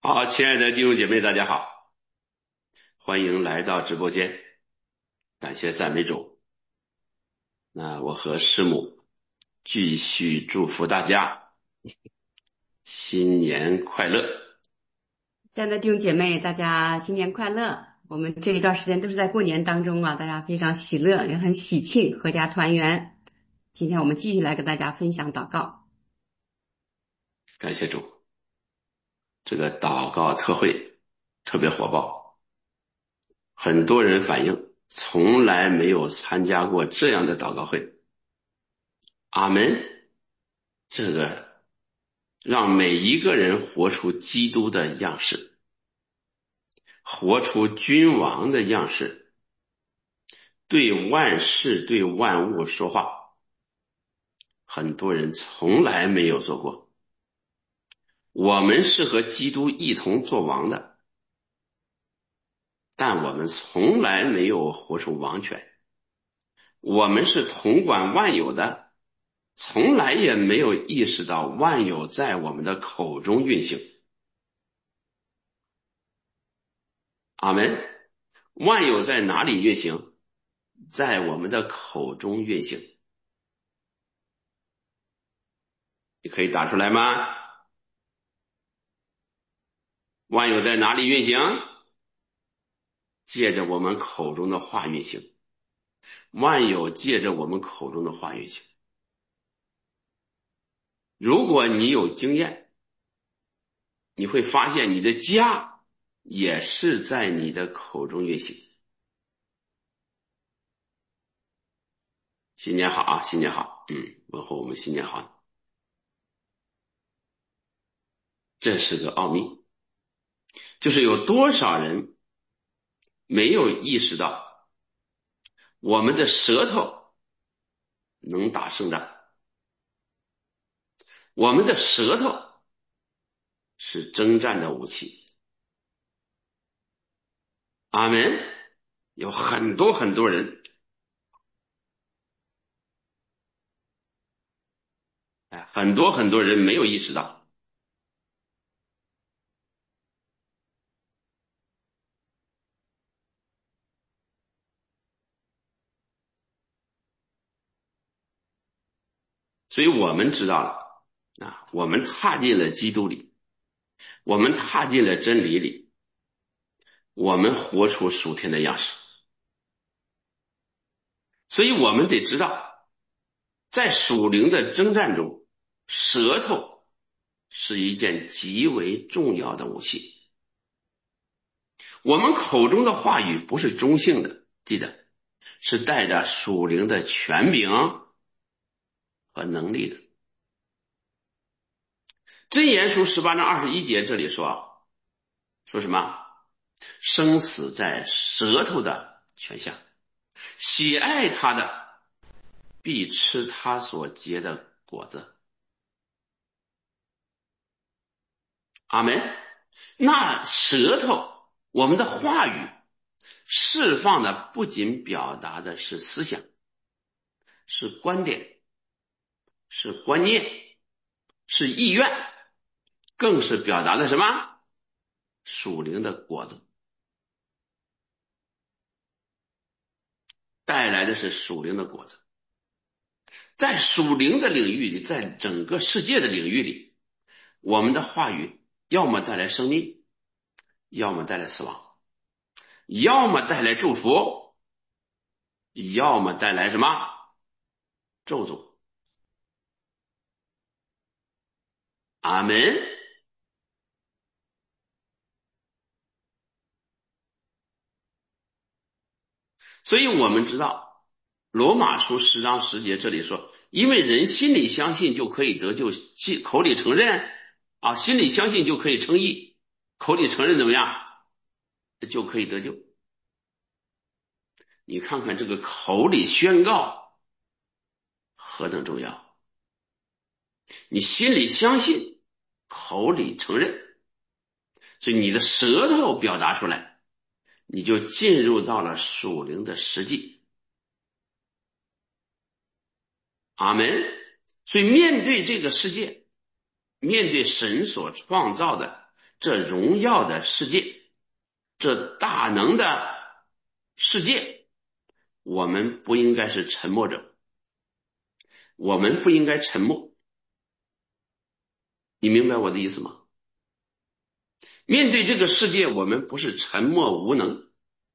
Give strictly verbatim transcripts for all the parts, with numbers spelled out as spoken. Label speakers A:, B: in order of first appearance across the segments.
A: 好，亲爱的弟兄姐妹，大家好，欢迎来到直播间，感谢赞美主。那我和师母继续祝福大家新年快乐。
B: 亲爱的弟兄姐妹，大家新年快乐！我们这一段时间都是在过年当中啊，大家非常喜乐，也很喜庆，阖家团圆。今天我们继续来跟大家分享祷告。
A: 感谢主，这个祷告特会特别火爆，很多人反映从来没有参加过这样的祷告会。阿门。这个让每一个人活出基督的样式，活出君王的样式，对万事对万物说话，很多人从来没有做过。我们是和基督一同作王的，但我们从来没有活出王权。我们是统管万有的，从来也没有意识到万有在我们的口中运行。阿门。万有在哪里运行？在我们的口中运行。你可以打出来吗？万有在哪里运行？借着我们口中的话运行。万有借着我们口中的话运行。如果你有经验，你会发现你的家也是在你的口中运行。新年好啊，新年好，嗯，问候我们新年好。这是个奥秘，就是有多少人没有意识到我们的舌头能打胜仗，我们的舌头是征战的武器。阿门。有很多很多人，哎，很多很多人没有意识到。所以我们知道了啊，我们踏进了基督里，我们踏进了真理里，我们活出属天的样式。所以我们得知道，在属灵的征战中，舌头是一件极为重要的武器。我们口中的话语不是中性的，记得是带着属灵的权柄和能力的。箴言书十八章二十一节这里说，说什么？生死在舌头的权下，喜爱他的必吃他所结的果子。阿门。那舌头，我们的话语释放的不仅表达的是思想，是观点，是观念，是意愿，更是表达的什么？属灵的果子，带来的是属灵的果子。在属灵的领域里，在整个世界的领域里，我们的话语要么带来生命，要么带来死亡，要么带来祝福，要么带来什么？咒诅。阿门。所以我们知道罗马书十章十节这里说，因为人心里相信就可以得救，口里承认啊，心里相信就可以称义，口里承认怎么样就可以得救。你看看这个口里宣告何等重要，你心里相信，口里承认，所以你的舌头表达出来，你就进入到了属灵的实际。阿门。所以面对这个世界，面对神所创造的这荣耀的世界，这大能的世界，我们不应该是沉默者，我们不应该沉默。你明白我的意思吗？面对这个世界，我们不是沉默无能，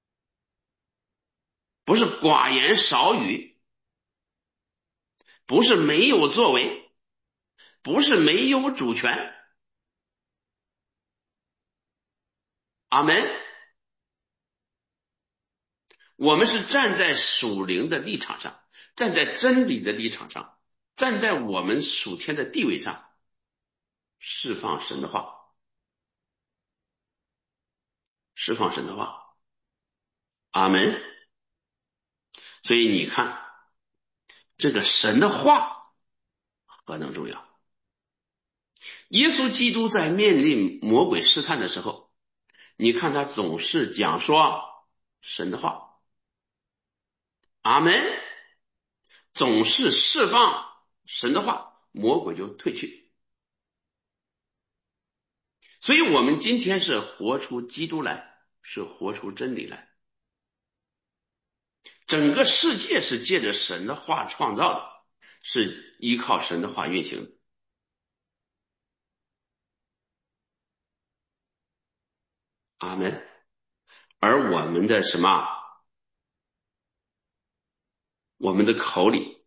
A: 不是寡言少语，不是没有作为，不是没有主权。阿门。我们是站在属灵的立场上，站在真理的立场上，站在我们属天的地位上，释放神的话，释放神的话。阿门。所以你看，这个神的话何等重要。耶稣基督在面临魔鬼试探的时候，你看他总是讲说神的话。阿门。总是释放神的话，魔鬼就退去。所以我们今天是活出基督来，是活出真理来。整个世界是借着神的话创造的，是依靠神的话运行的。阿门。而我们的什么？我们的口里，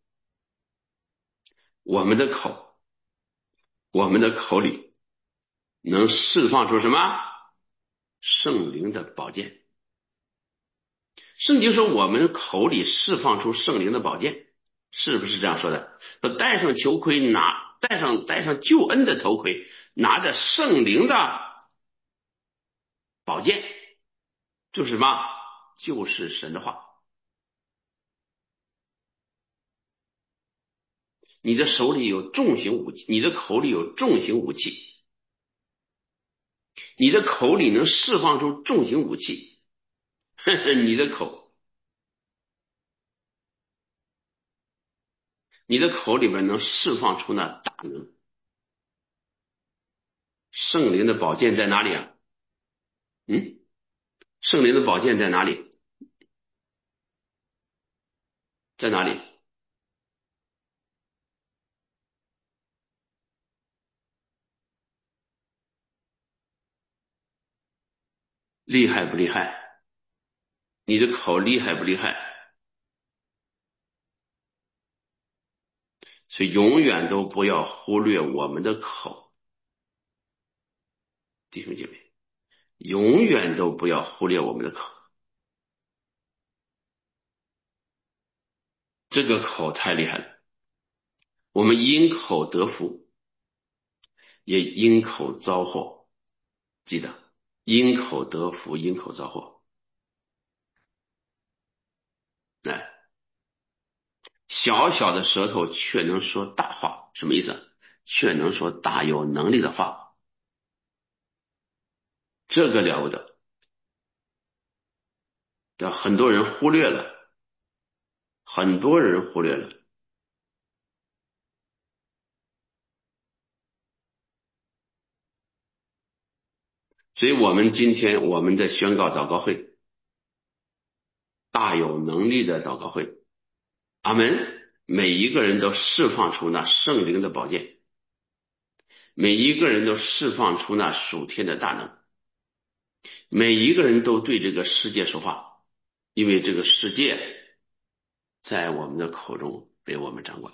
A: 我们的口，我们的口里能释放出什么？圣灵的宝剑。圣经说我们口里释放出圣灵的宝剑，是不是这样说的？说戴上球盔，拿戴上戴上救恩的头盔，拿着圣灵的宝剑，就是什么？就是神的话。你的手里有重型武器，你的口里有重型武器，你的口里能释放出重型武器，呵呵，你的口，你的口里边能释放出那大能。圣灵的宝剑在哪里啊？嗯，圣灵的宝剑在哪里？在哪里？厉害不厉害？你的口厉害不厉害？所以永远都不要忽略我们的口，弟兄姐妹，永远都不要忽略我们的口。这个口太厉害了，我们因口得福，也因口遭祸。记得，因口得福，因口遭祸。哎，小小的舌头却能说大话，什么意思？却能说大有能力的话，这个了不得。很多人忽略了，很多人忽略了。所以我们今天我们的宣告祷告会，大有能力的祷告会，阿门。每一个人都释放出那圣灵的宝剑，每一个人都释放出那属天的大能，每一个人都对这个世界说话，因为这个世界在我们的口中被我们掌管，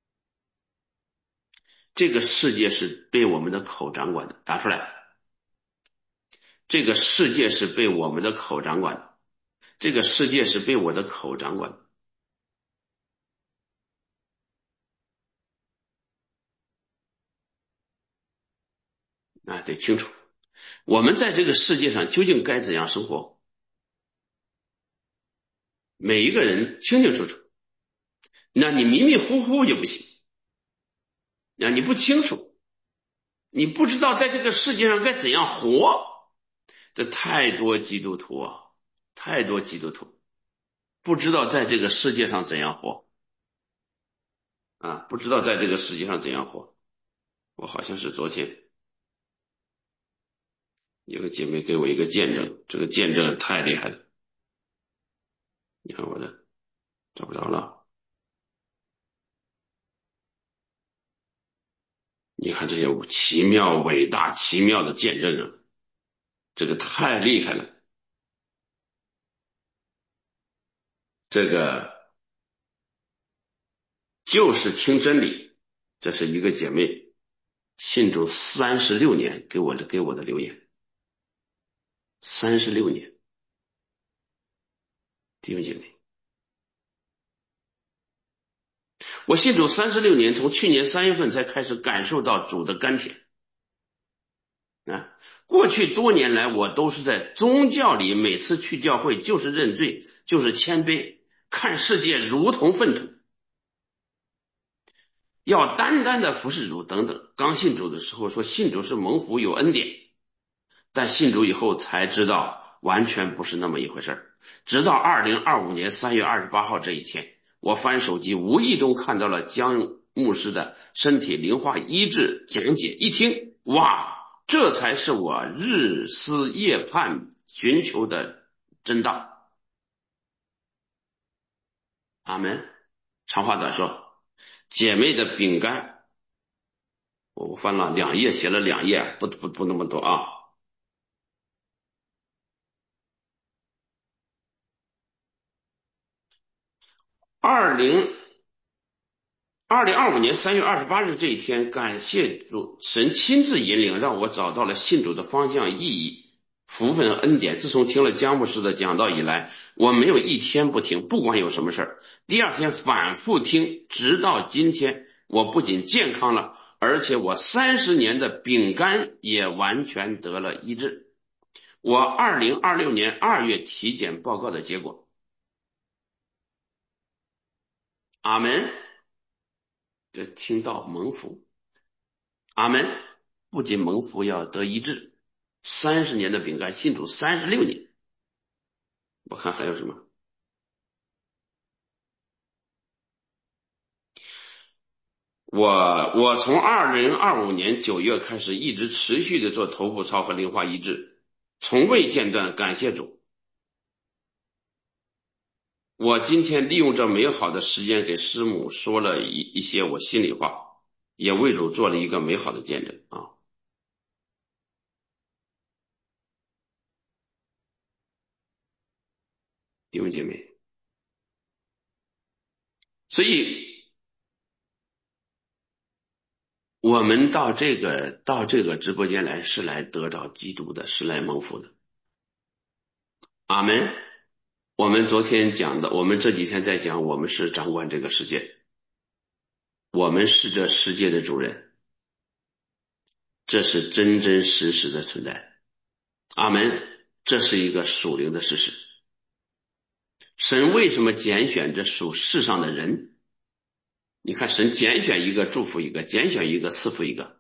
A: 这个世界是被我们的口掌管的。打出来，这个世界是被我们的口掌管的，这个世界是被我的口掌管的。啊，得清楚，我们在这个世界上究竟该怎样生活，每一个人清清楚楚。那你迷迷糊糊就不行，那你不清楚，你不知道在这个世界上该怎样活。这太多基督徒啊，太多基督徒不知道在这个世界上怎样活啊，不知道在这个世界上怎样活。我好像是昨天有个姐妹给我一个见证，这个见证太厉害了。你看我的找不着了，你看这些奇妙、伟大、奇妙的见证啊，这个太厉害了。这个就是听真理，这是一个姐妹信主三十六年给我的给我的留言，三十六年，弟兄姐妹，我信主三十六年，从去年三月份才开始感受到主的甘甜啊。过去多年来，我都是在宗教里，每次去教会就是认罪，就是谦卑，看世界如同粪土，要单单的服侍主等等。刚信主的时候说信主是蒙福有恩典，但信主以后才知道完全不是那么一回事。直到二零二五年三月二十八号这一天，我翻手机无意中看到了江牧师的身体灵化医治讲解，一听，哇，这才是我日思夜盼寻求的真道。阿门。长话短说，姐妹的饼干，我翻了两页，写了两页，不不不那么多啊。二零二零二五年三月二十八日这一天，感谢主，神亲自引领，让我找到了信主的方向、意义、福分和恩典。自从听了姜牧师的讲道以来，我没有一天不听，不管有什么事儿，第二天反复听，直到今天，我不仅健康了，而且我三十年的丙肝也完全得了医治。我二零二六年二月体检报告的结果，阿门。这听到蒙福，阿门。不仅蒙福要得医治，三十年的饼干信主三十六年。我看还有什么？我我从二零二五年九月开始，一直持续的做头部操和灵化医治，从未间断。感谢主。我今天利用这美好的时间给师母说了一一些我心里话，也为主做了一个美好的见证啊，弟兄姐妹。所以我们到这个到这个直播间来是来得到基督的，是来蒙福的。阿门。我们昨天讲的，我们这几天在讲，我们是掌管这个世界，我们是这世界的主人，这是真真实实的存在。阿门。这是一个属灵的事实。神为什么拣选这属世上的人？你看，神拣选一个祝福一个，拣选一个赐福一个。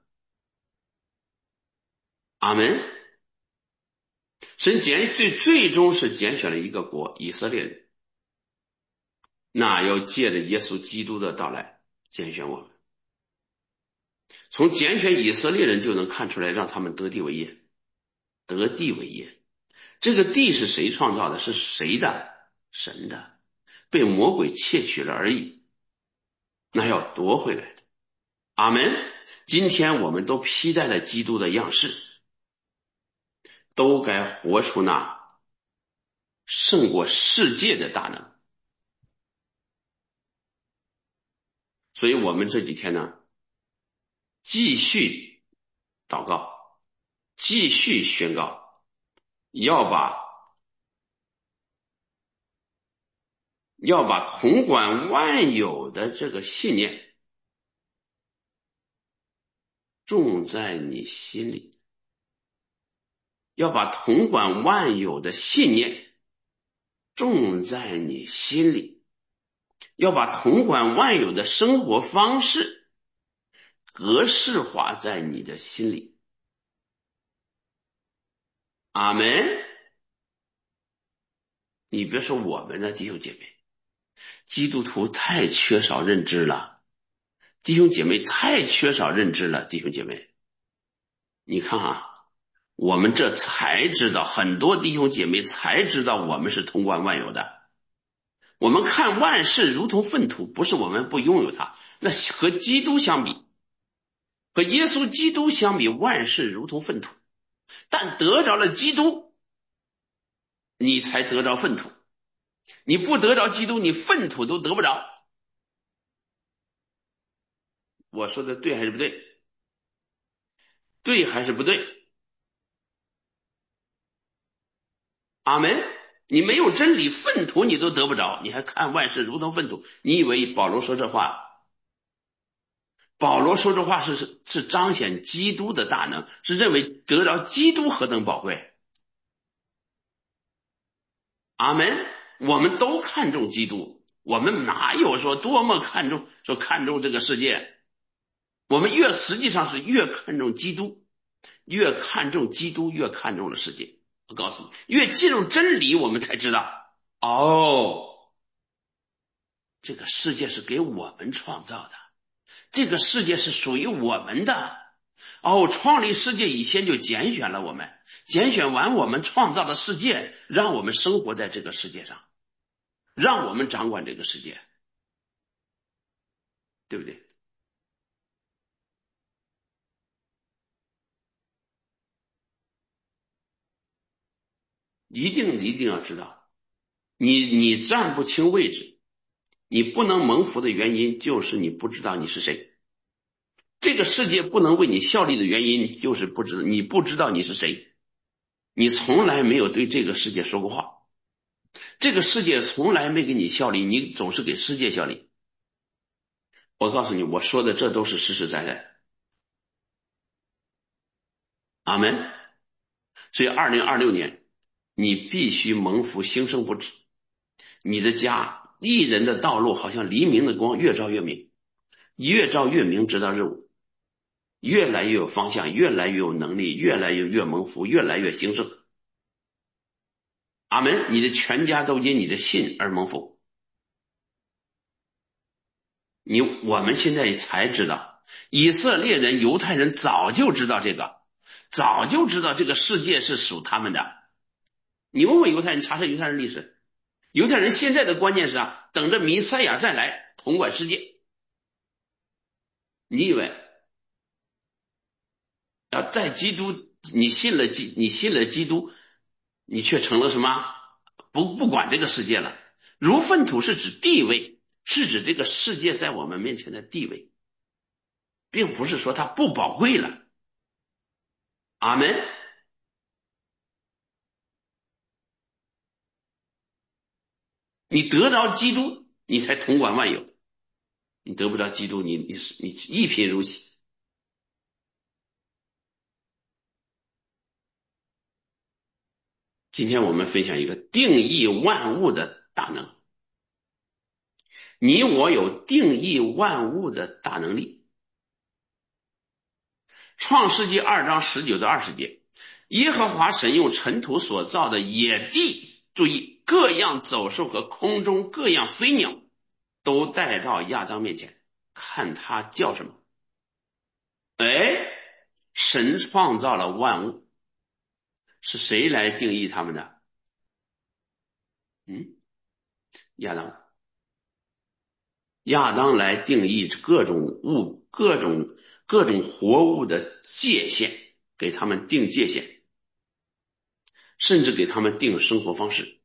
A: 阿门。神拣最最终是拣选了一个国，以色列人，那要借着耶稣基督的到来拣选我们。从拣选以色列人就能看出来，让他们得地为业，得地为业。这个地是谁创造的？是谁的？神的，被魔鬼窃取了而已，那要夺回来的。阿门。今天我们都披戴了基督的样式，都该活出那胜过世界的大能。所以我们这几天呢，继续祷告，继续宣告，要把要把统管万有的这个信念种在你心里，要把统管万有的信念种在你心里，要把统管万有的生活方式格式化在你的心里。阿门。你别说我们的弟兄姐妹，基督徒太缺少认知了，弟兄姐妹太缺少认知了，弟兄姐妹，你看啊， 我们这才知道，很多弟兄姐妹才知道我们是统管万有的。我们看万事如同粪土，不是我们不拥有它，那和基督相比，和耶稣基督相比，万事如同粪土。但得着了基督，你才得着粪土。你不得着基督，你粪土都得不着。我说的对还是不对？对还是不对？阿门。你没有真理，粪土你都得不着，你还看万事如同粪土？你以为保罗说这话？保罗说这话是是是彰显基督的大能，是认为得着基督何等宝贵。阿门。我们都看重基督，我们哪有说多么看重说看重这个世界？我们越实际上是越看重基督，越看重基督，越看重了世界。我告诉你，越进入真理，我们才知道，哦，这个世界是给我们创造的，这个世界是属于我们的。哦，创立世界以前就拣选了我们，拣选完我们创造的世界，让我们生活在这个世界上，让我们掌管这个世界，对不对？一定一定要知道，你你站不清位置，你不能蒙福的原因就是你不知道你是谁。这个世界不能为你效力的原因就是不知道你不知道你是谁。你从来没有对这个世界说过话，这个世界从来没给你效力，你总是给世界效力。我告诉你，我说的这都是实实在在的。阿门。所以二零二六年你必须蒙福兴盛不止，你的家一人的道路好像黎明的光，越照越明，越照越明，直到日午，越来越有方向，越来越有能力，越来越越蒙福，越来越兴盛。阿门。你的全家都因你的信而蒙福。你我们现在才知道，以色列人犹太人早就知道这个，早就知道这个世界是属他们的。你问问犹太人，查查犹太人历史，犹太人现在的观念是啊，等着弥赛亚再来统管世界。你以为要在基督，你信了基你信了基督，你却成了什么？不不管这个世界了。如粪土是指地位，是指这个世界在我们面前的地位，并不是说它不宝贵了。阿门。你得着基督，你才统管万有；你得不着基督，你你你一贫如洗。今天我们分享一个定义万物的大能。你我有定义万物的大能力。创世纪二章十九到二十节，耶和华神用尘土所造的野地，注意各样走兽和空中各样飞鸟，都带到亚当面前，看他叫什么。哎，神创造了万物，是谁来定义他们的？嗯，亚当。亚当来定义各种物、各种各种活物的界限，给他们定界限，甚至给他们定生活方式。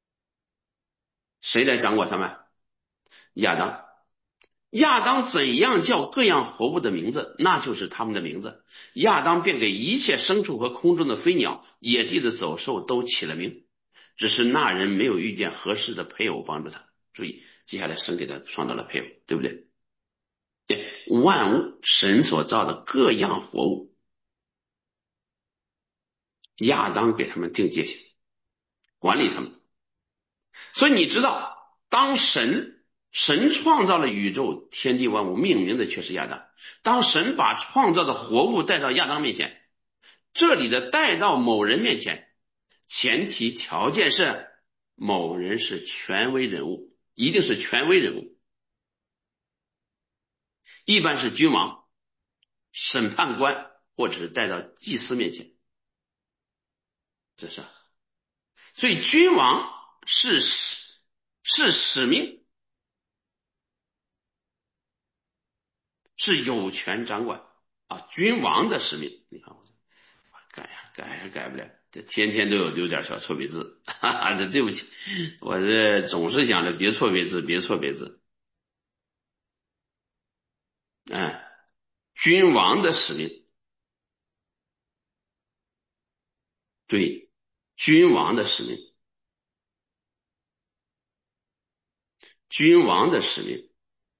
A: 谁来掌管他们？亚当。亚当怎样叫各样活物的名字，那就是他们的名字。亚当便给一切牲畜和空中的飞鸟、野地的走兽都起了名，只是那人没有遇见合适的配偶帮助他。注意，接下来神给他创造了配偶，对不对？对，万物神所造的各样活物，亚当给他们定界限，管理他们。所以你知道，当神神创造了宇宙天地万物，命名的却是亚当。当神把创造的活物带到亚当面前，这里的带到某人面前，前提条件是某人是权威人物，一定是权威人物，一般是君王、审判官，或者是带到祭司面前。 这是，所以君王是使是使命，是有权掌管啊，君王的使命。你看我改呀改也改不了，这天天都有丢点小错别字，哈哈，这对不起，我这总是想着别错别字，别错别字。哎，君王的使命，对，君王的使命，君王的使命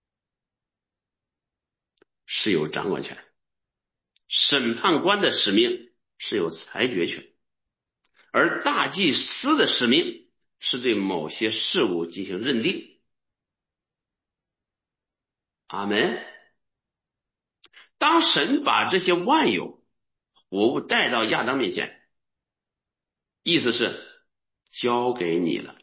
A: 是有掌管权，审判官的使命是有裁决权，而大祭司的使命是对某些事物进行认定。阿门。当神把这些万有活物带到亚当面前，意思是交给你了。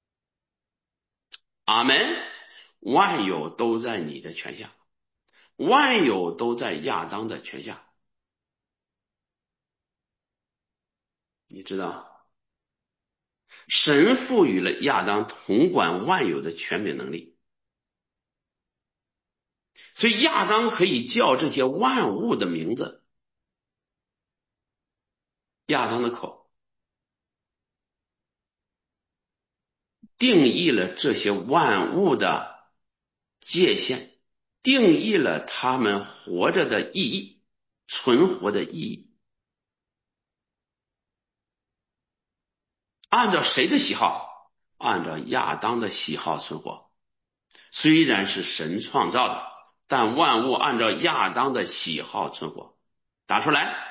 A: 阿门。万有都在你的权下，万有都在亚当的权下。你知道，神赋予了亚当统管万有的权柄能力，所以亚当可以叫这些万物的名字。亚当的口定义了这些万物的界限，定义了他们活着的意义，存活的意义。按照谁的喜好？按照亚当的喜好存活。虽然是神创造的，但万物按照亚当的喜好存活。打出来，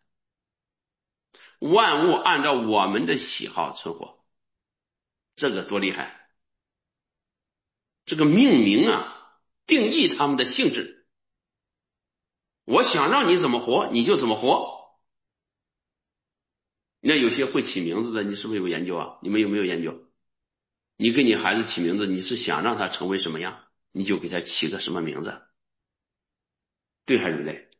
A: 万物按照我们的喜好存活，这个多厉害！这个命名啊，定义他们的性质。我想让你怎么活，你就怎么活。那有些会起名字的，你是不是有研究啊？你们有没有研究？你给你孩子起名字，你是想让他成为什么样，你就给他起个什么名字，对还是不对？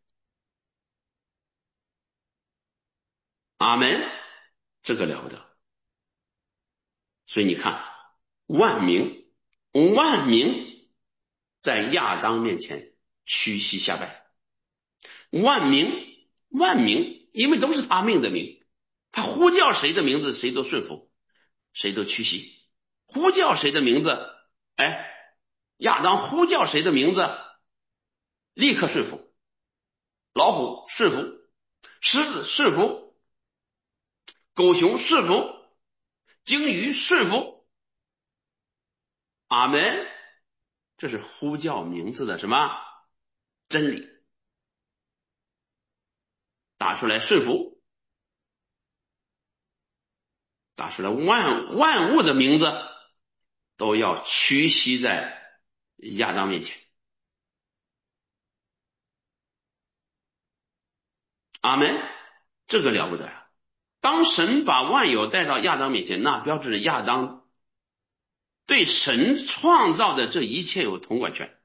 A: 阿门，这个了不得。所以你看，万民，万民在亚当面前屈膝下拜，万民，万民，因为都是他命的名，他呼叫谁的名字，谁都顺服，谁都屈膝。呼叫谁的名字，哎，亚当呼叫谁的名字，立刻顺服。老虎顺服，狮子顺服，狗熊顺服，鲸鱼顺服。阿门。这是呼叫名字的什么真理？打出来顺服，打出来万万物的名字都要屈膝在亚当面前。阿门。这个了不得呀！当神把万有带到亚当面前，那标志着亚当对神创造的这一切有统管权。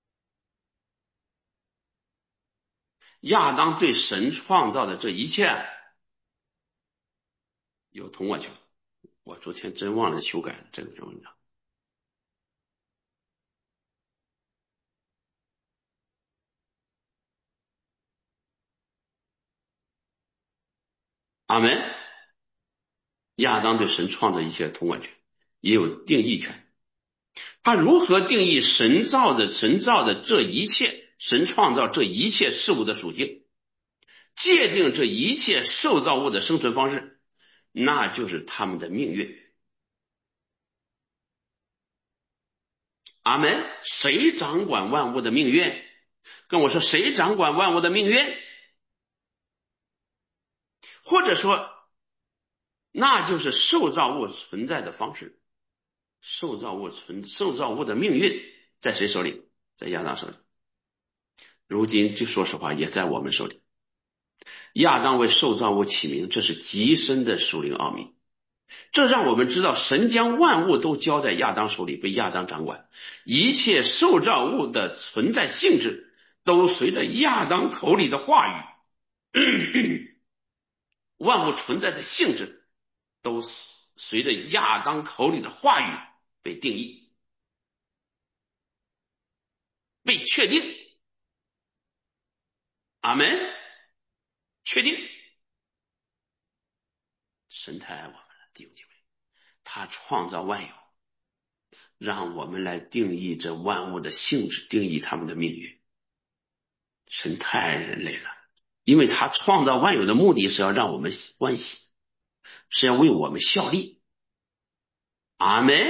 A: 亚当对神创造的这一切有统管权。我昨天真忘了修改这个文章。阿门。亚当对神创造一切统管权，也有定义权。他如何定义神造的神造的这一切，神创造这一切事物的属性，界定这一切受造物的生存方式，那就是他们的命运。阿门。谁掌管万物的命运？跟我说，谁掌管万物的命运？或者说，那就是受造物存在的方式。受造物存受造物的命运在谁手里？在亚当手里。如今就说实话，也在我们手里。亚当为受造物起名，这是极深的属灵奥秘。这让我们知道，神将万物都交在亚当手里，被亚当掌管。一切受造物的存在性质都随着亚当口里的话语，万物存在的性质都随着亚当口里的话语被定义、被确定。阿门。确定。神太爱我们了，弟兄姐妹，他创造万有，让我们来定义这万物的性质，定义他们的命运。神太爱人类了，因为他创造万有的目的是要让我们欢喜，是要为我们效力。阿门。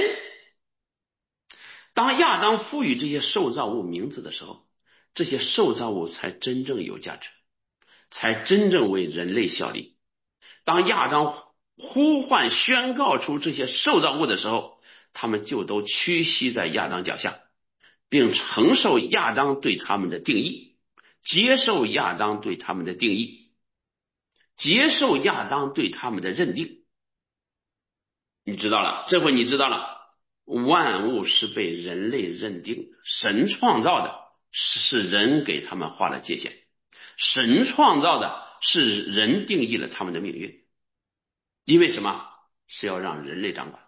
A: 当亚当赋予这些受造物名字的时候，这些受造物才真正有价值，才真正为人类效力。当亚当呼唤宣告出这些受造物的时候，他们就都屈膝在亚当脚下，并承受亚当对他们的定义，接受亚当对他们的定义，接受亚当对他们的认定。你知道了，这回你知道了，万物是被人类认定的，神创造的，是人给他们画了界限，神创造的是人定义了他们的命运。因为什么？是要让人类掌管。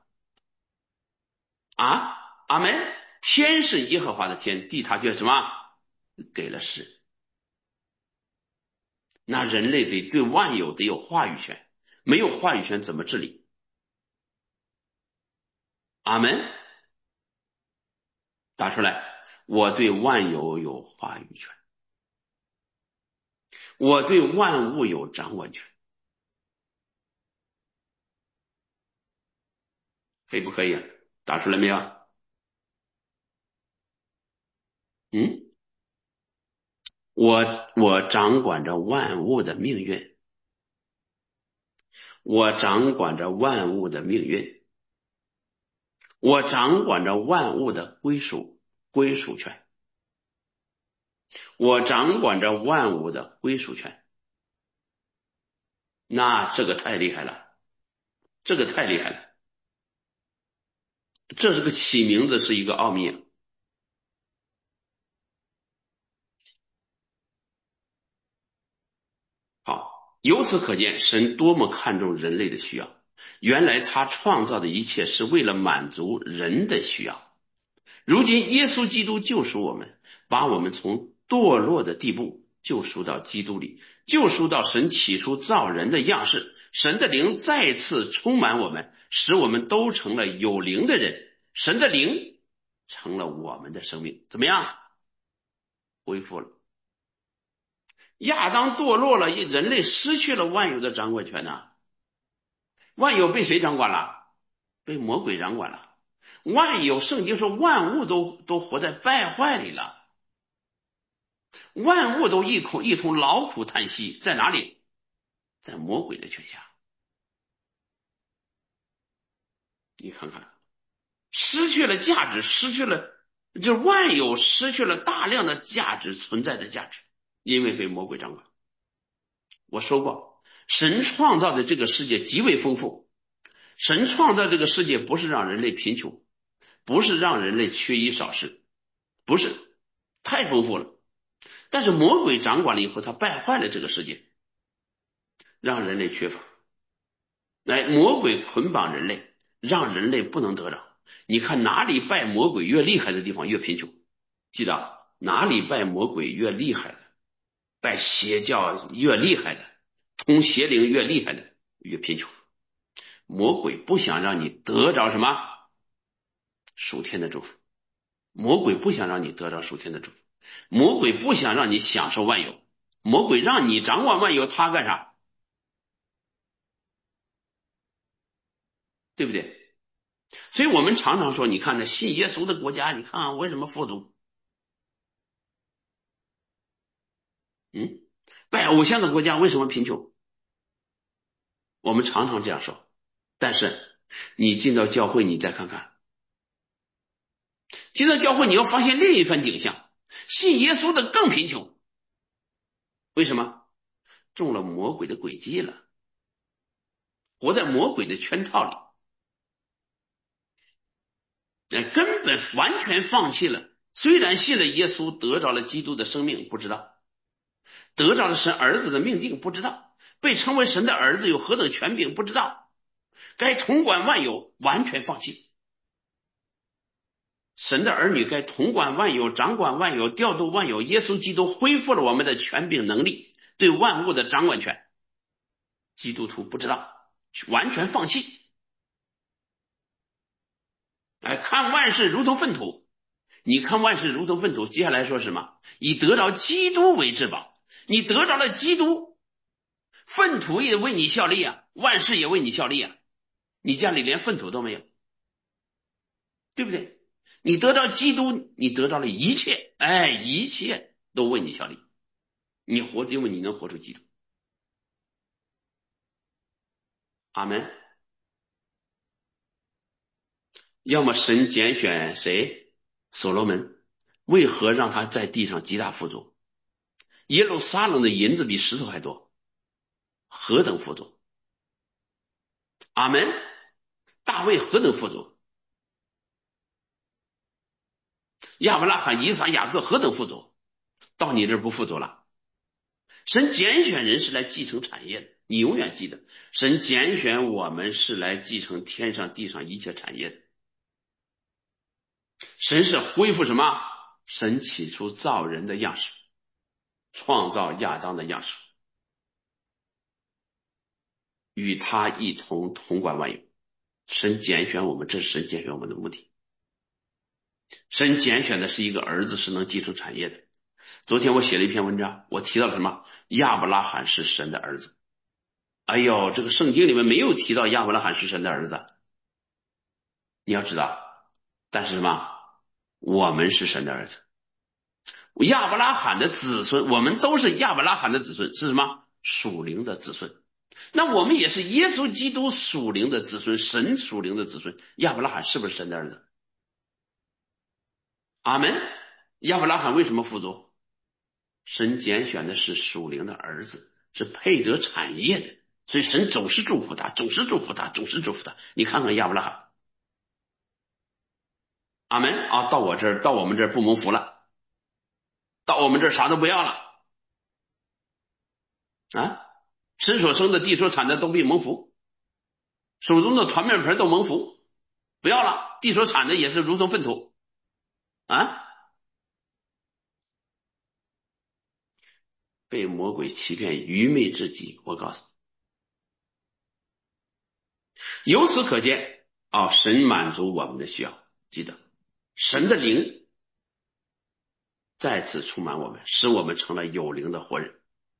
A: 啊，阿门。天是耶和华的天，地他却什么？给了世。那人类得对万有得有话语权，没有话语权怎么治理？阿门。打出来，我对万有有话语权，我对万物有掌管权，可以不可以啊？打出来没有？嗯，我我掌管着万物的命运，我掌管着万物的命运，我掌管着万物的归属归属权，我掌管着万物的归属权。那这个太厉害了，这个太厉害了，这是个起名字是一个奥秘。好，由此可见，神多么看重人类的需要。原来他创造的一切是为了满足人的需要。如今耶稣基督救赎我们，把我们从堕落的地步救赎到基督里，救赎到神起初造人的样式。神的灵再次充满我们，使我们都成了有灵的人。神的灵成了我们的生命，怎么样？恢复了。亚当堕落了，人类失去了万有的掌管权呢。万有被谁掌管了？被魔鬼掌管了。万有，圣经说万物都都活在败坏里了，万物都一同一同劳苦叹息，在哪里？在魔鬼的权下。你看看，失去了价值，失去了，这万有失去了大量的价值，存在的价值，因为被魔鬼掌管。我说过，神创造的这个世界极为丰富，神创造这个世界不是让人类贫穷，不是让人类缺衣少食，不是，太丰富了。但是魔鬼掌管了以后，他败坏了这个世界，让人类缺乏。来，魔鬼捆绑人类，让人类不能得着。你看哪里拜魔鬼越厉害的地方越贫穷，记得哪里拜魔鬼越厉害的，拜邪教越厉害的，通邪灵越厉害的越贫穷。魔鬼不想让你得着什么属天的祝福，魔鬼不想让你得着属天的祝福，魔鬼不想让你享受万有，魔鬼让你掌管万有，他干啥？对不对？所以我们常常说，你看那信耶稣的国家，你看为什么富足？嗯，拜偶像的国家为什么贫穷？我们常常这样说，但是你进到教会，你再看看，进到教会你要发现另一番景象，信耶稣的更贫穷。为什么？中了魔鬼的诡计了，活在魔鬼的圈套里，根本完全放弃了。虽然信了耶稣，得着了基督的生命，不知道得着了神儿子的命定，不知道被称为神的儿子有何等权柄，不知道该统管万有完全放弃。神的儿女该统管万有，掌管万有，调度万有。耶稣基督恢复了我们的权柄能力，对万物的掌管权。基督徒不知道，完全放弃。哎，看万事如同粪土。你看万事如同粪土，接下来说什么？以得着基督为至宝。你得着了基督，粪土也为你效力啊，万事也为你效力啊。你家里连粪土都没有，对不对？你得到基督，你得到了一切，哎，一切都为你效力。你活，因为你能活出基督。阿门。要么神拣选谁？所罗门，为何让他在地上极大富足？耶路撒冷的银子比石头还多，何等富足！阿门。大卫何等富足！亚伯拉罕、以撒、雅各何等富足！到你这儿不富足了。神拣选人是来继承产业的，你永远记得，神拣选我们是来继承天上地上一切产业的。神是恢复什么？神起初造人的样式，创造亚当的样式，与他一同统管万有。神拣选我们，这是神拣选我们的目的。神拣选的是一个儿子，是能继承产业的。昨天我写了一篇文章，我提到什么？亚伯拉罕是神的儿子。哎呦，这个圣经里面没有提到亚伯拉罕是神的儿子，你要知道。但是什么？我们是神的儿子，亚伯拉罕的子孙，我们都是亚伯拉罕的子孙，是什么？属灵的子孙。那我们也是耶稣基督属灵的子孙，神属灵的子孙。亚伯拉罕是不是神的儿子？阿门。亚伯拉罕为什么富足？神拣选的是属灵的儿子，是配得产业的，所以神总是祝福他，总是祝福他，总是祝福他。你看看亚伯拉罕，阿门啊！到我这儿，到我们这儿不蒙福了，到我们这儿啥都不要了啊！神所生的、地所产的都必蒙福，手中的团面盆都蒙福，不要了，地所产的也是如同粪土啊！被魔鬼欺骗，愚昧至极。我告诉你，由此可见啊，神满足我们的需要。记得，神的灵再次充满我们，使我们成了有灵的活人。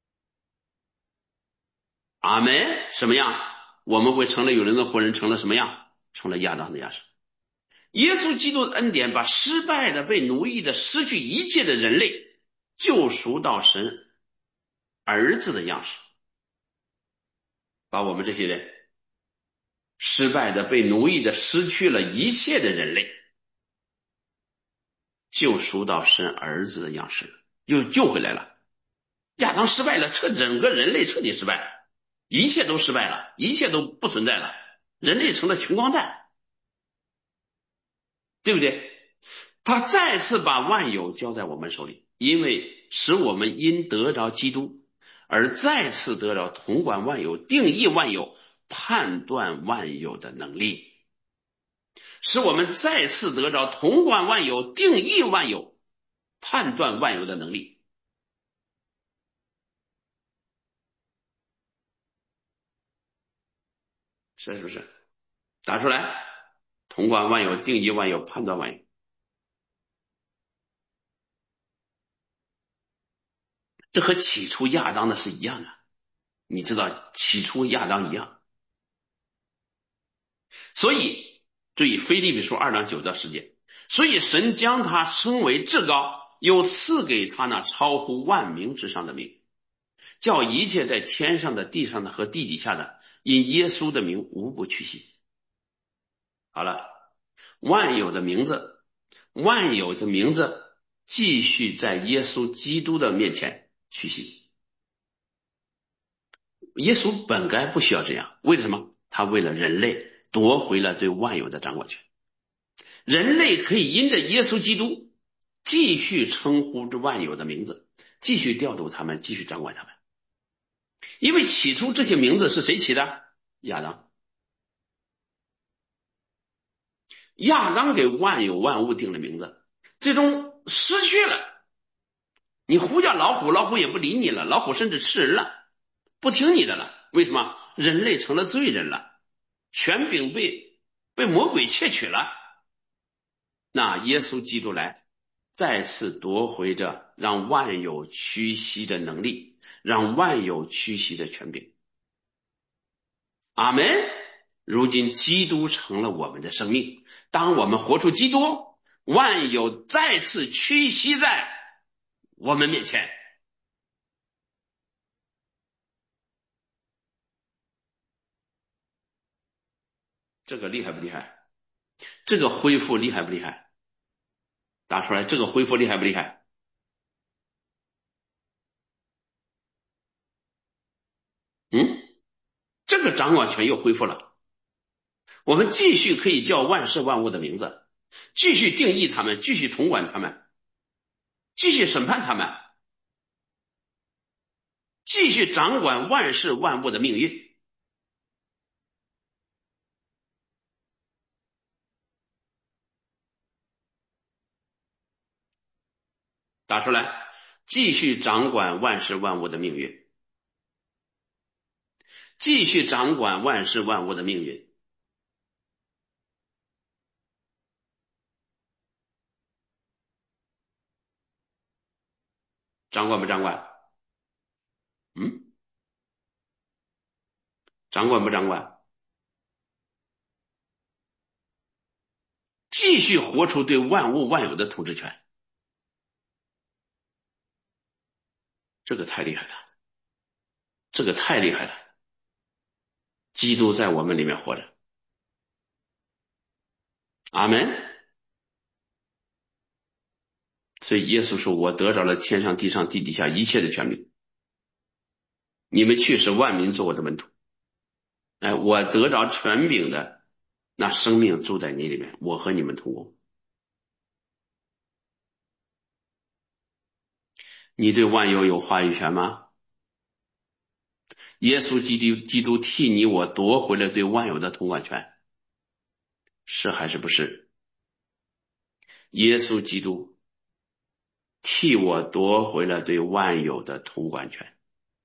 A: 阿门。什么样？我们会成了有灵的活人，成了什么样？成了亚当的样式。耶稣基督的恩典把失败的、被奴役的、失去一切的人类救赎到神儿子的样式，把我们这些人失败的、被奴役的、失去了一切的人类救赎到神儿子的样式，又救回来了。亚当失败了，彻整个人类彻底失败了，一切都失败了，一切都不存在了，人类成了穷光蛋，对不对？他再次把万有交在我们手里，因为使我们因得着基督而再次得着统管万有、定义万有、判断万有的能力，使我们再次得着统管万有、定义万有、判断万有的能力。是不是？打出来，统管万有、定义万有、判断万有。这和起初亚当的是一样的，你知道起初亚当一样。所以注意腓立比书二章九到十节，所以神将他升为至高，又赐给他那超乎万名之上的名，叫一切在天上的、地上的和地底下的，因耶稣的名无不屈膝。好了，万有的名字，万有的名字继续在耶稣基督的面前屈膝。耶稣本该不需要这样，为什么？他为了人类夺回了对万有的掌管权。人类可以因着耶稣基督继续称呼这万有的名字，继续调度他们，继续掌管他们。因为起初这些名字是谁起的？亚当。 亚当给万有万物定了名字，最终失去了。你呼叫老虎，老虎也不理你了，老虎甚至吃人了，不听你的了。为什么？人类成了罪人了，权柄被被魔鬼窃取了。那耶稣基督来，再次夺回着让万有屈膝的能力，让万有屈膝的权柄。阿门。如今基督成了我们的生命，当我们活出基督，万有再次屈膝在我们面前。这个厉害不厉害？这个恢复厉害不厉害？打出来，这个恢复厉害不厉害？嗯，这个掌管权又恢复了。我们继续可以叫万事万物的名字，继续定义他们，继续统管他们，继续审判他们，继续掌管万事万物的命运。打出来，继续掌管万事万物的命运，继续掌管万事万物的命运。掌管不掌管？嗯，掌管不掌管？继续活出对万物万有的统治权。这个太厉害了，这个太厉害了。基督在我们里面活着。阿门。所以耶稣说，我得着了天上地上地底下一切的权柄，你们去使万民做我的门徒。哎，我得着权柄的那生命住在你里面，我和你们同工。你对万有有话语权吗？耶稣基督基督替你我夺回了对万有的统管权，是还是不是？耶稣基督替我夺回了对万有的统管权。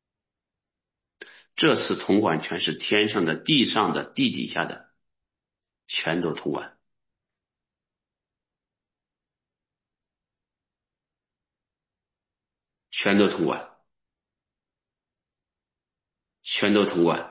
A: 这次统管权是天上的、地上的、地底下的，全都统管，全都统管，全都统管。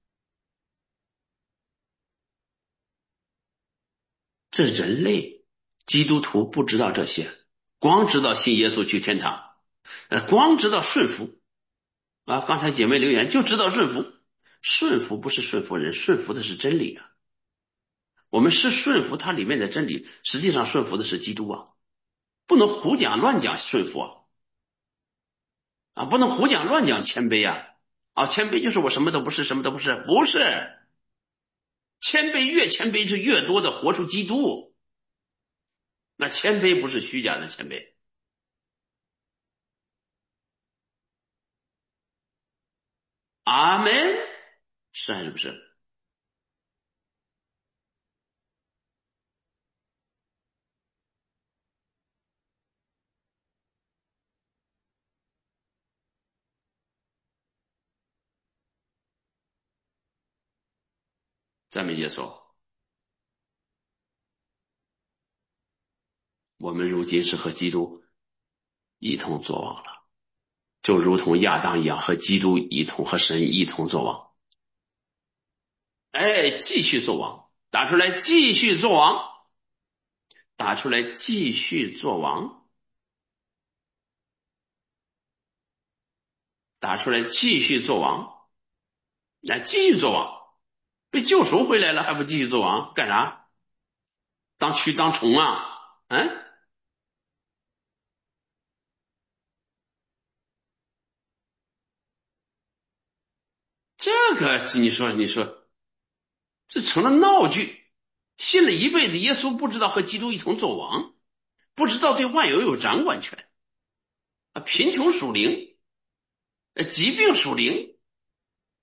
A: 这人类基督徒不知道这些，光知道信耶稣去天堂，呃，光知道顺服啊。刚才姐妹留言就知道顺服，顺服不是顺服人，顺服的是真理啊。我们是顺服它里面的真理，实际上顺服的是基督啊，不能胡讲乱讲顺服啊，啊，不能胡讲乱讲谦卑啊，啊，谦卑就是我什么都不是，什么都不是，不是，谦卑越谦卑是越多的活出基督，那谦卑不是虚假的谦卑。阿门，是还是不是？赞美耶稣。我们如今是和基督一同作王了，就如同亚当一样，和基督一同，和神一同作王。哎，继续作王，打出来，继续作王，打出来，继续作王，打出来，继续作王，来继续作王。被救赎回来了，还不继续作王？干啥？当蛆当虫啊？嗯，这个你说你说，这成了闹剧。信了一辈子耶稣，不知道和基督一同作王，不知道对万有有掌管权啊，贫穷属灵，呃，疾病属灵，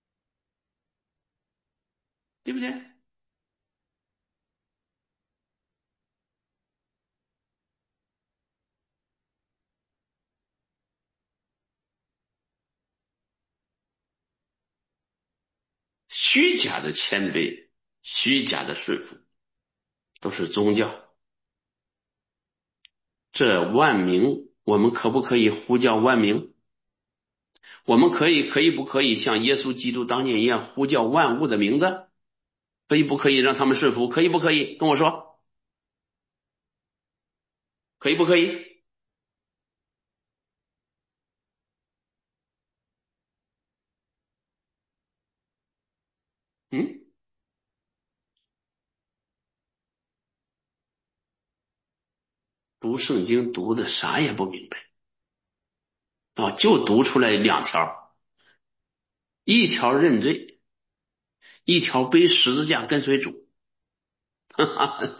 A: 对不对？ 虚假的谦卑，虚假的顺服，都是宗教。这万民，我们可不可以呼叫万民？我们可以可以不可以像耶稣基督当年一样呼叫万物的名字？可以不可以让他们顺服？可以不可以？跟我说，可以不可以？嗯，读圣经读的啥也不明白啊，就读出来两条，一条认罪，一条背十字架跟随主。哈哈，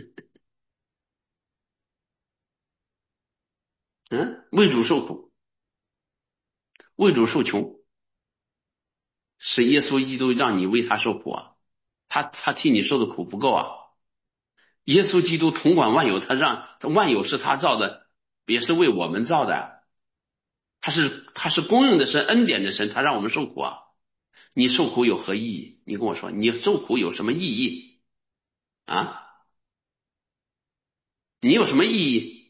A: 嗯，为主受苦，为主受穷，是耶稣基督让你为他受苦啊，他他替你受的苦不够啊。耶稣基督统管万有，他让万有是他造的，也是为我们造的。他是他是公用的神，恩典的神，他让我们受苦啊。你受苦有何意义？你跟我说，你受苦有什么意义啊？你有什么意义？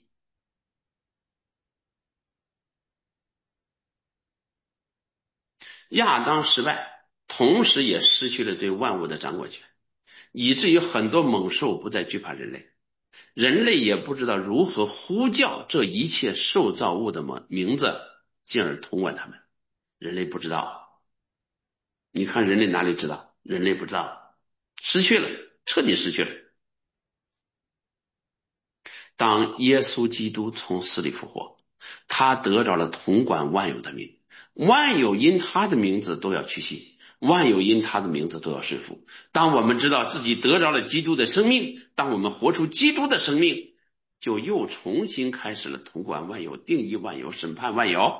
A: 亚当失败，同时也失去了对万物的掌管权，以至于很多猛兽不再惧怕人类，人类也不知道如何呼叫这一切受造物的名字，进而统管他们。人类不知道，你看人类哪里知道？人类不知道，失去了，彻底失去了。当耶稣基督从死里复活，他得着了统管万有的名，万有因他的名字都要屈膝，万有因他的名字都要顺服。当我们知道自己得着了基督的生命，当我们活出基督的生命，就又重新开始了统管万有、定义万有、审判万有，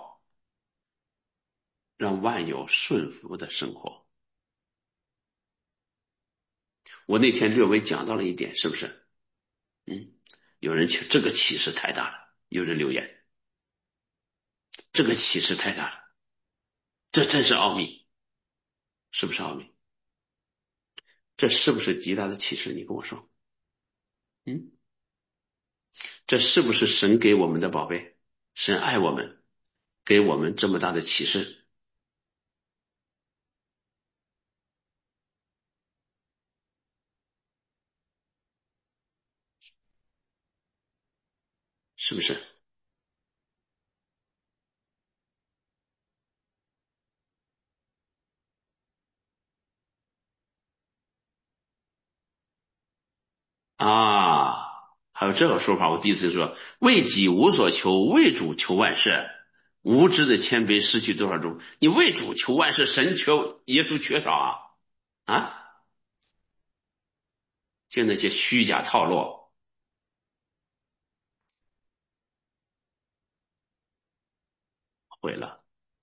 A: 让万有顺服的生活。我那天略微讲到了一点，是不是？嗯，有人去，这个启示太大了，有人留言，这个启示太大了，这真是奥秘，是不是奥秘？这是不是极大的启示？你跟我说，嗯，这是不是神给我们的宝贝？神爱我们，给我们这么大的启示，是不是？啊，还有这个说法，我第一次说，为己无所求，为主求万事。无知的谦卑失去多少种？你为主求万事，神缺耶稣缺少啊？啊，就那些虚假套路，毁了。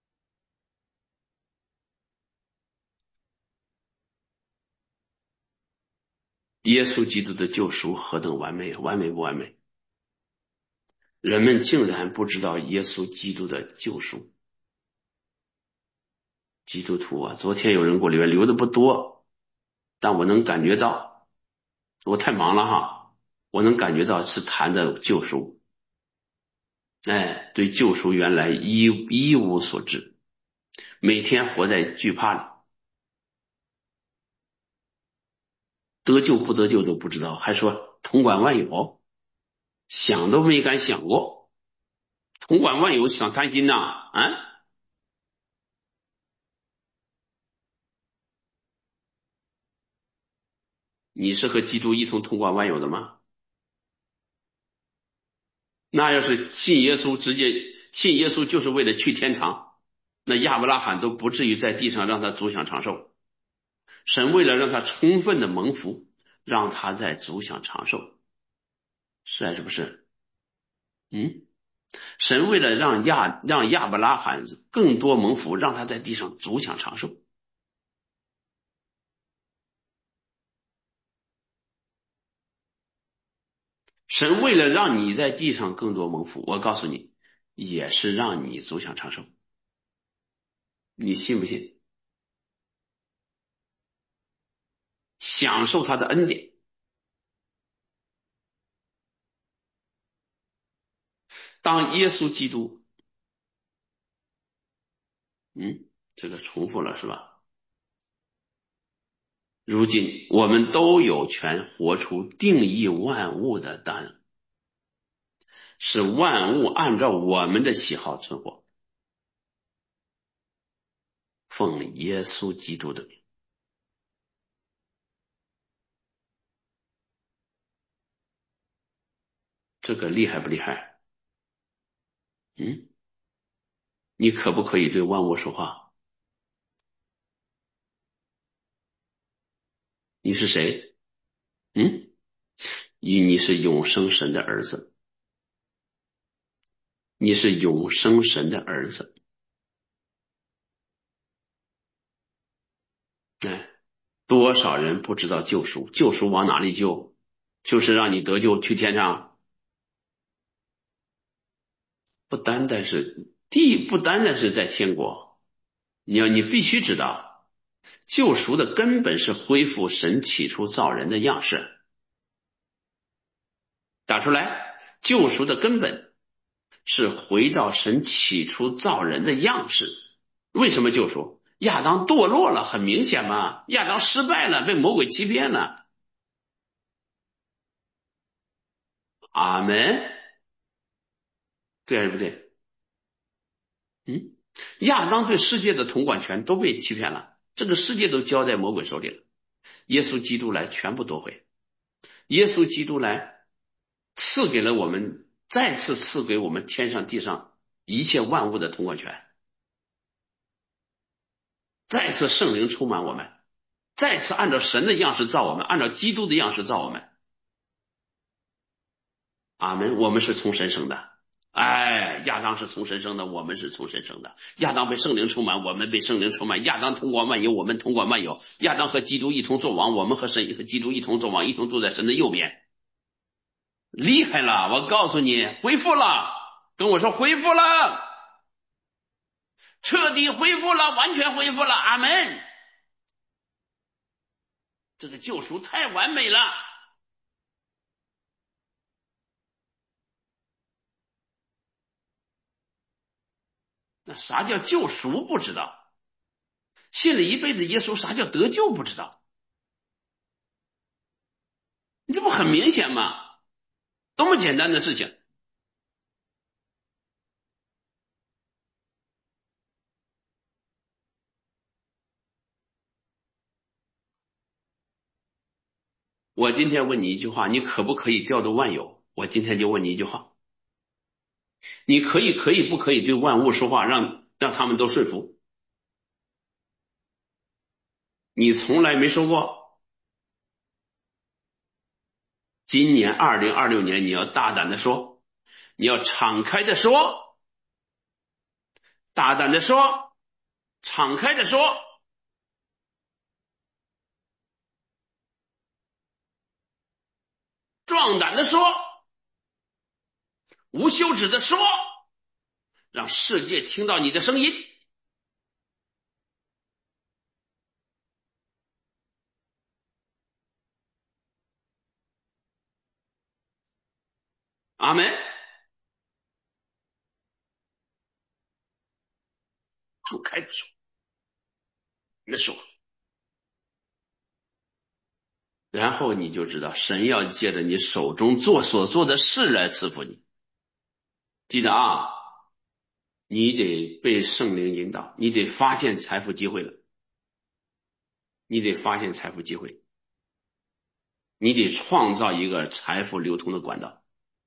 A: 耶稣基督的救赎何等完美，完美不完美？人们竟然不知道耶稣基督的救赎。基督徒啊，昨天有人给我留言，留的不多，但我能感觉到，我太忙了哈，我能感觉到是谈的救赎，哎，对救赎原来一一无所知，每天活在惧怕里，得救不得救都不知道，还说统管万有，想都没敢想过，统管万有想贪心呐，啊，你是和基督一同统管万有的吗？那要是信耶稣，直接信耶稣就是为了去天堂，那亚伯拉罕都不至于在地上让他足享长寿。神为了让他充分的蒙福，让他在足享长寿，是还是不是？嗯，神为了让亚让亚伯拉罕更多蒙福，让他在地上足享长寿。神为了让你在地上更多蒙福，我告诉你，也是让你足享长寿。你信不信？ 享受他的恩典。当耶稣基督，嗯，这个重复了是吧？如今我们都有权活出定义万物的大能，使万物按照我们的喜好存活。奉耶稣基督的名，这个厉害不厉害？嗯，你可不可以对万物说话？你是谁？嗯，你你是永生神的儿子，你是永生神的儿子。哎，多少人不知道救赎？救赎往哪里救？就是让你得救去天上。不单单是地，不单单是在天国，你要你必须知道，救赎的根本是恢复神起初造人的样式。打出来，救赎的根本是回到神起初造人的样式。为什么救赎？亚当堕落了，很明显嘛，亚当失败了，被魔鬼欺骗了。阿门，对还是不对？嗯，亚当对世界的统管权都被欺骗了，这个世界都交在魔鬼手里了。耶稣基督来全部夺回，耶稣基督来赐给了我们，再次赐给我们天上地上一切万物的统管权，再次圣灵充满我们，再次按照神的样式造我们，按照基督的样式造我们。阿门，我们是从神生的。哎，亚当是从神生的，我们是从神生的。亚当被圣灵充满，我们被圣灵充满。亚当统管万有，我们统管万有。亚当和基督一同作王，我们和神和基督一同作王，一同坐在神的右边。厉害了，我告诉你，恢复了，跟我说恢复了，彻底恢复了，完全恢复了。阿门。这个救赎太完美了。那啥叫救赎不知道，信了一辈子耶稣，啥叫得救不知道，你这不很明显吗？多么简单的事情。我今天问你一句话，你可不可以调度万有？我今天就问你一句话，你可以可以不可以对万物说话，让让他们都顺服？你从来没说过。今年二零二六年你要大胆的说，你要敞开的说，大胆的说，敞开的说，壮胆的说，无休止的说，让世界听到你的声音。阿门。敞开的说，那说，然后你就知道神要借着你手中做所做的事来赐福你。记得啊，你得被圣灵引导，你得发现财富机会了，你得发现财富机会，你得创造一个财富流通的管道。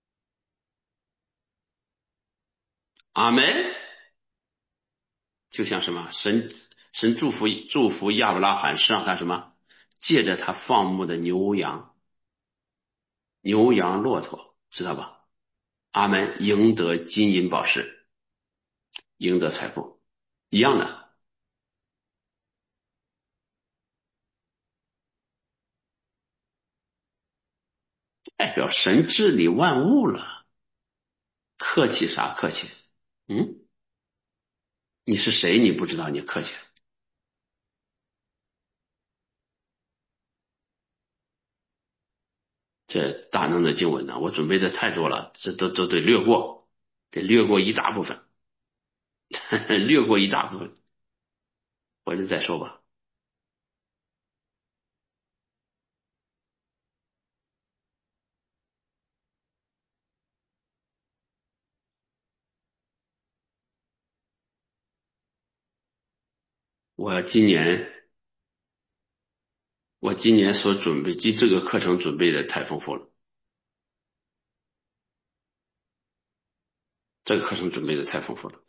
A: 阿门。就像什么，神神祝福祝福亚伯拉罕是让他什么，借着他放牧的牛羊牛羊骆驼，知道吧？阿门，赢得金银宝石，赢得财富，一样的，代表神治理万物了。客气啥客气？嗯，你是谁？你不知道，你客气。 这大能的经文呢，我准备的太多了，这都都得略过，得略过一大部分，略过一大部分，回头再说吧。我今年我今年所准备及这个课程准备的太丰富了，这个课程准备的太丰富了。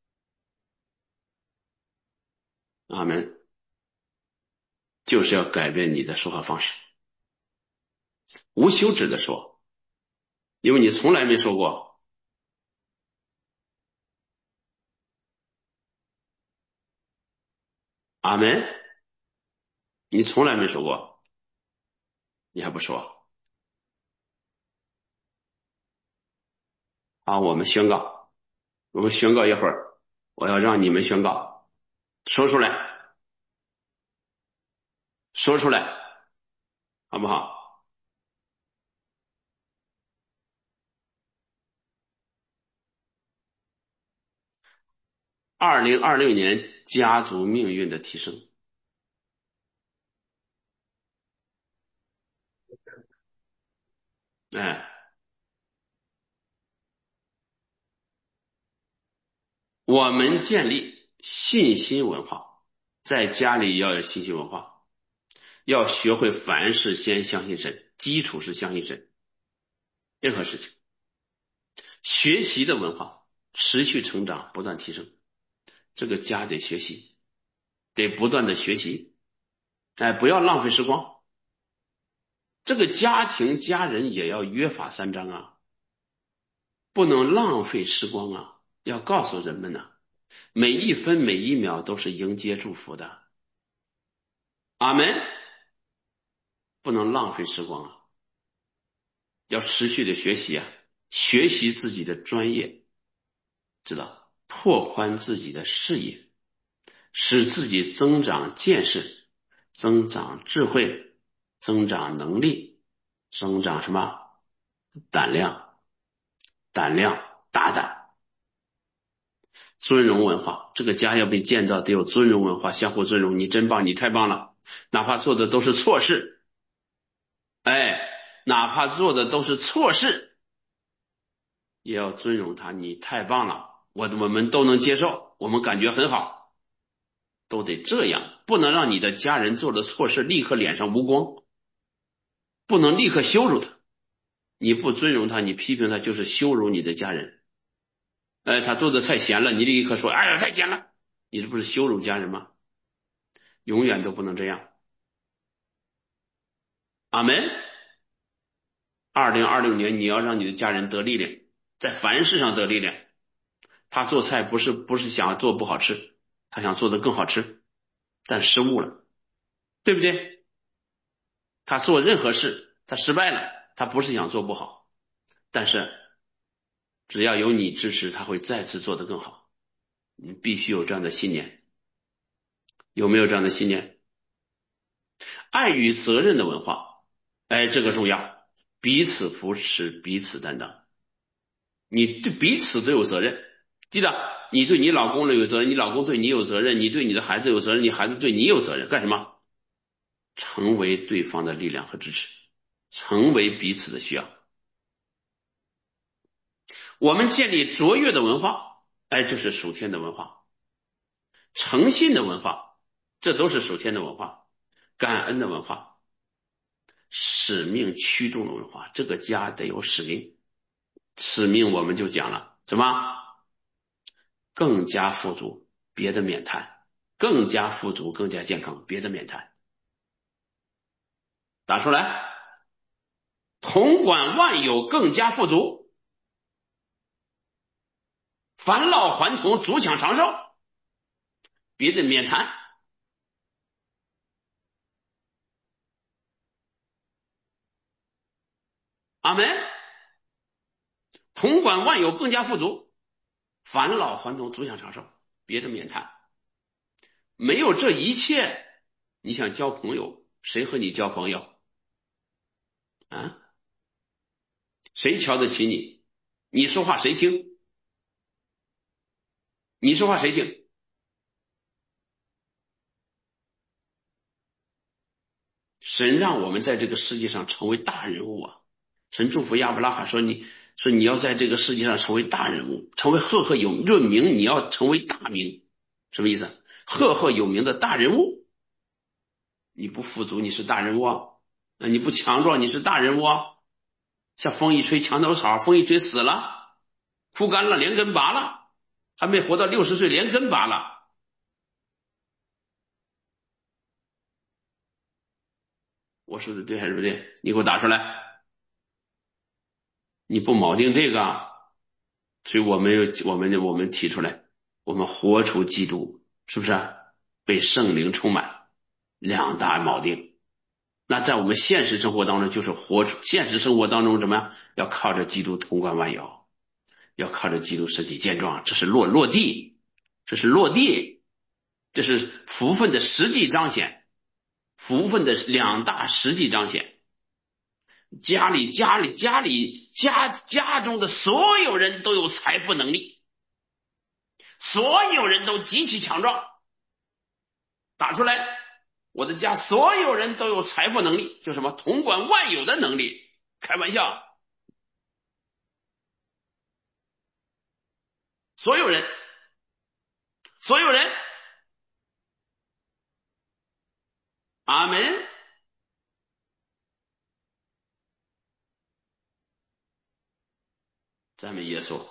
A: 阿门。就是要改变你的说话方式，无休止的说，因为你从来没说过。阿门。你从来没说过，你还不说。好，我们宣告，我们宣告一会儿，我要让你们宣告，说出来，说出来，好不好？二零二六年家族命运的提升。哎，我们建立信心文化，在家里要有信心文化，要学会凡事先相信神，基础是相信神，任何事情。学习的文化，持续成长，不断提升。这个家得学习，得不断的学习，哎，不要浪费时光。这个家庭家人也要约法三章啊，不能浪费时光啊，要告诉人们呢、啊，每一分每一秒都是迎接祝福的。阿门。不能浪费时光啊，要持续的学习啊，学习自己的专业，知道，拓宽自己的视野，使自己增长见识，增长智慧，增长能力，增长什么？胆量，胆量，大胆。尊荣文化，这个家要被建造得有尊荣文化，相互尊荣。你真棒，你太棒了，哪怕做的都是错事，哎，哪怕做的都是错事，也要尊荣他，你太棒了，我我们都能接受，我们感觉很好，都得这样，不能让你的家人做了错事立刻脸上无光，不能立刻羞辱他，你不尊荣他，你批评他就是羞辱你的家人。哎，他做的太咸了，你立刻说，哎呀，太咸了，你这不是羞辱家人吗？永远都不能这样。阿门。二零二六年你要让你的家人得力量，在凡事上得力量。他做菜不是不是想做不好吃，他想做的更好吃，但失误了，对不对？他做任何事他失败了，他不是想做不好，但是只要有你支持，他会再次做得更好。你必须有这样的信念，有没有这样的信念？爱与责任的文化，哎，这个重要，彼此扶持，彼此担当。你对彼此都有责任，记得你对你老公有责任，你老公对你有责任，你对你的孩子有责任，你孩子对你有责任，干什么？成为对方的力量和支持，成为彼此的需要。我们建立卓越的文化，哎，这是属天的文化。诚信的文化，这都是属天的文化。感恩的文化，使命驱动的文化，这个家得有使命。使命我们就讲了什么？更加富足，别的免谈。更加富足，更加健康，别的免谈。打出来，统管万有，更加富足，返老还童，足享长寿，别的免谈。阿门。统管万有，更加富足，返老还童，足享长寿，别的免谈。没有这一切，你想交朋友，谁和你交朋友啊？ 谁瞧得起你？你说话谁听？你说话谁听？神让我们在这个世界上成为大人物啊！神祝福亚伯拉罕说你说你要在这个世界上成为大人物，成为赫赫有论名，你要成为大名，什么意思？赫赫有名的大人物。你不富足，你是大人物啊；那你不强壮，你是大人物啊。像风一吹墙头草，风一吹死了，枯干了，连根拔了，还没活到六十岁，连根拔了。我说的对还是不对？你给我打出来。你不铆定这个啊，所以我们有我们我们提出来，我们活出基督，是不是啊？被圣灵充满，两大铆定。那在我们现实生活当中，就是活出现实生活当中怎么样？要靠着基督通关万有，要靠着基督身体健壮，这是落落地，这是落地，这是福分的实际彰显，福分的两大实际彰显。家里家里家里家家中的所有人都有财富能力，所有人都极其强壮。打出来，我的家所有人都有财富能力，就什么统管万有的能力。开玩笑，所有人，所有人，阿门。赞美耶稣。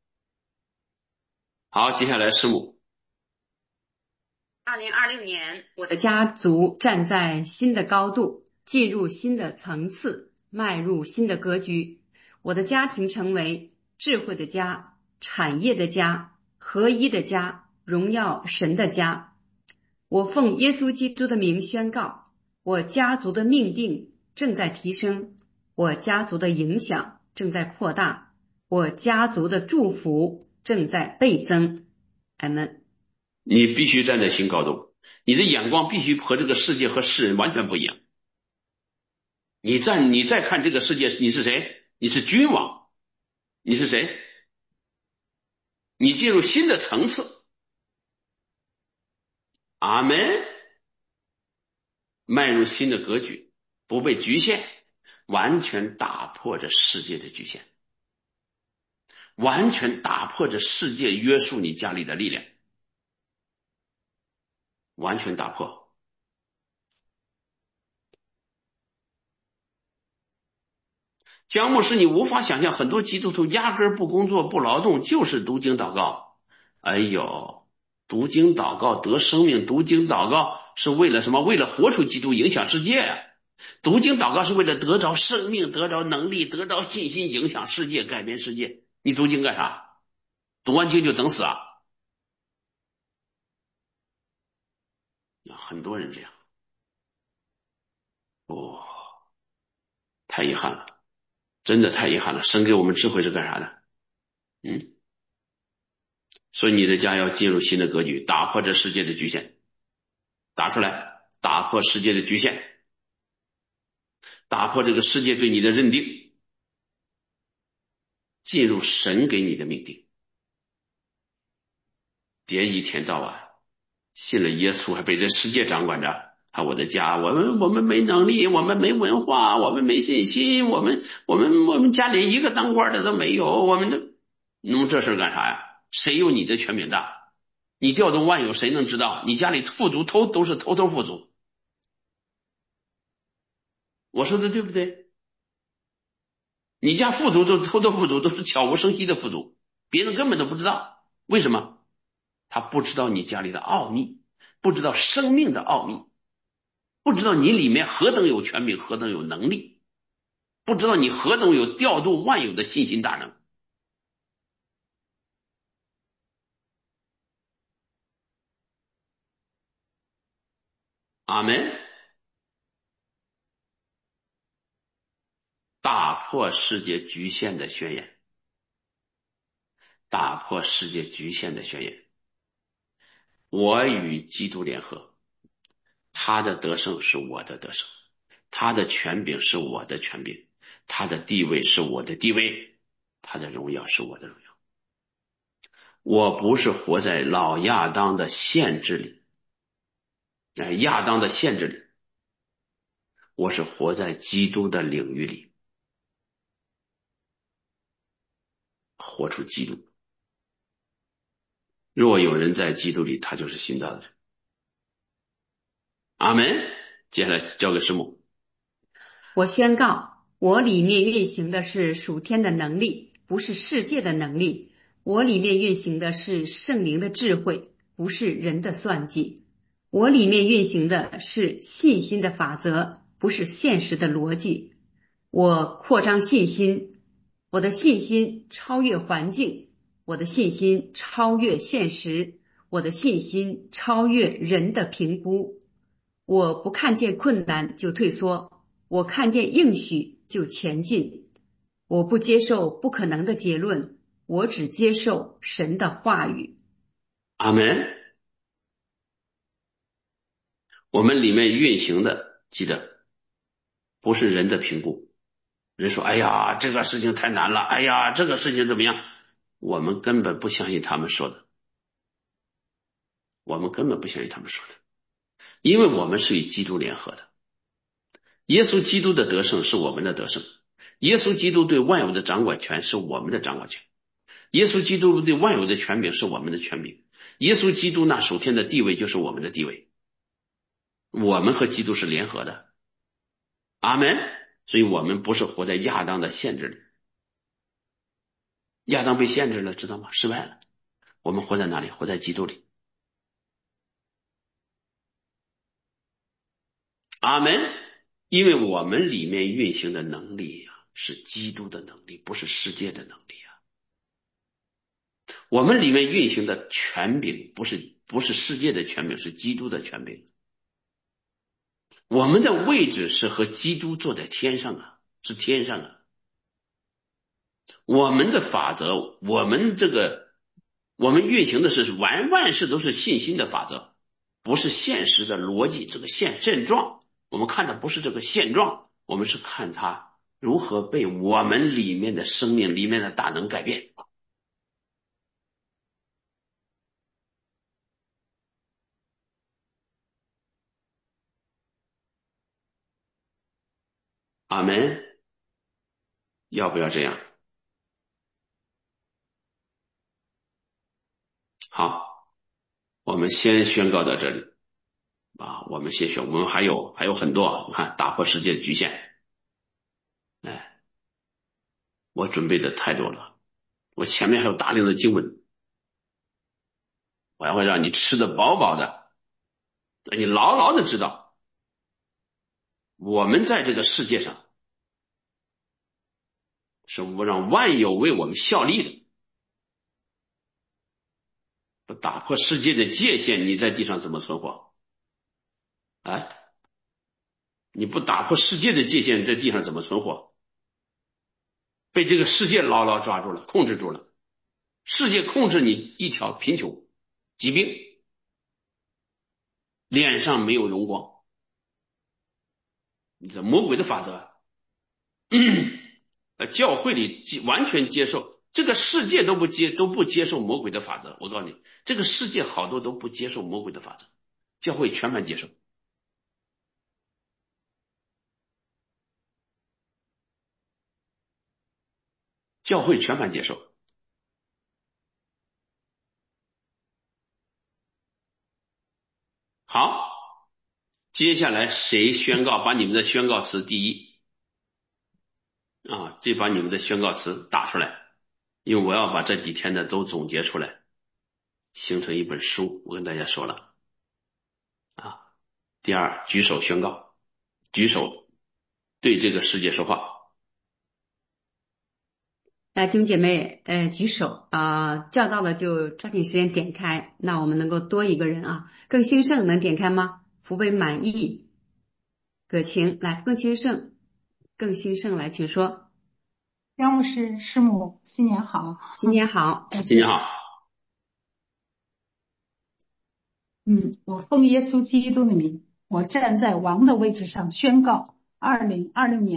A: 好，接下来师母。
B: 二零二六年，我的家族站在新的高度，进入新的层次，迈入新的格局。我的家庭成为智慧的家、产业的家、合一的家、荣耀神的家。我奉耶稣基督的名宣告，我家族的命定正在提升，我家族的影响正在扩大，我家族的祝福正在倍增。阿们。
A: 你必须站在新高度，你的眼光必须和这个世界和世人完全不一样。你站，你再看这个世界，你是谁？你是君王，你是谁？你进入新的层次。阿门。迈入新的格局，不被局限，完全打破着世界的局限，完全打破着世界约束你家里的力量，完全打破。江牧师，你无法想象，很多基督徒压根儿不工作不劳动，就是读经祷告。哎呦，读经祷告得生命，读经祷告是为了什么？为了活出基督，影响世界啊！读经祷告是为了得着生命，得着能力，得着信心，影响世界，改变世界。你读经干啥？读完经就等死啊！很多人这样，哦，太遗憾了，真的太遗憾了。神给我们智慧是干啥的？嗯，所以你的家要进入新的格局，打破这世界的局限，打出来，打破世界的局限，打破这个世界对你的认定，进入神给你的命定。别一天到晚信了耶稣还被这世界掌管着。啊，我的家，我们我们没能力，我们没文化，我们没信心，我们我们我们家里一个当官的都没有，我们这弄这事干啥呀？谁有你的权柄大？你调动万有，谁能知道？你家里富足偷都是偷偷富足，我说的对不对？你家富足都偷偷富足，都是悄无声息的富足，别人根本都不知道。为什么？他不知道你家里的奥秘，不知道生命的奥秘，不知道你里面何等有权柄，何等有能力，不知道你何等有调动万有的信心大能。阿门。打破世界局限的宣言，打破世界局限的宣言。我与基督联合，他的得胜是我的得胜，他的权柄是我的权柄，他他的地位是我的地位，他的荣耀是我的荣耀。我不是活在老亚当的限制里，哎，亚当的限制里，我是活在基督的领域里，活出基督。若有人在基督里，他就是新造的人。阿门。接下来交给师母。
B: 我宣告，我里面运行的是属天的能力，不是世界的能力。我里面运行的是圣灵的智慧，不是人的算计。我里面运行的是信心的法则，不是现实的逻辑。我扩张信心，我的信心超越环境，我的信心超越现实，我的信心超越人的评估。我不看见困难就退缩，我看见应许就前进。我不接受不可能的结论，我只接受神的话语。
A: 阿门。我们里面运行的，记得不是人的评估。人说，哎呀，这个事情太难了，哎呀，这个事情怎么样，我们根本不相信他们说的，我们根本不相信他们说的，因为我们是与基督联合的。耶稣基督的得胜是我们的得胜，耶稣基督对万有的掌管权是我们的掌管权，耶稣基督对万有的权柄是我们的权柄，耶稣基督那属天的地位就是我们的地位，我们和基督是联合的。阿门。所以我们不是活在亚当的限制里，亚当被限制了，知道吗？失败了。我们活在哪里？活在基督里。阿门。因为我们里面运行的能力呀、啊，是基督的能力，不是世界的能力啊。我们里面运行的权柄不是不是世界的权柄，是基督的权柄。我们的位置是和基督坐在天上啊，是天上啊。我们的法则，我们这个我们运行的是完万事都是信心的法则，不是现实的逻辑。这个现现状，我们看的不是这个现状，我们是看它如何被我们里面的生命里面的大能改变。阿门。要不要这样？好，我们先宣告到这里啊，我们先宣，我们还有还有很多，你看打破世界的局限，哎，我准备的太多了，我前面还有大量的经文，我要会让你吃得饱饱的，你牢牢的知道，我们在这个世界上是让万有为我们效力的，不打破世界的界限，你在地上怎么存活？啊，你不打破世界的界限，在地上怎么存活？被这个世界牢牢抓住了，控制住了。世界控制你一条贫穷、疾病，脸上没有荣光，你的魔鬼的法则。呃，教会里完全接受，这个世界都不接都不接受魔鬼的法则。我告诉你，这个世界好多都不接受魔鬼的法则，教会全盘接受，教会全盘接受。好，接下来谁宣告？把你们的宣告词第一啊，这把你们的宣告词打出来，因为我要把这几天的都总结出来，形成一本书。我跟大家说了啊。第二，举手宣告，举手对这个世界说话。
B: 来，弟兄姐妹，呃，举手啊、呃，叫到了就抓紧时间点开，那我们能够多一个人啊。更兴盛能点开吗？福杯满意，葛晴来，更兴盛，更兴盛来，请说。
C: 张牧师师母，新年好！
B: 新年好，
A: 新年好。
C: 嗯，我奉耶稣基督的名，我站在王的位置上宣告：二零二零年，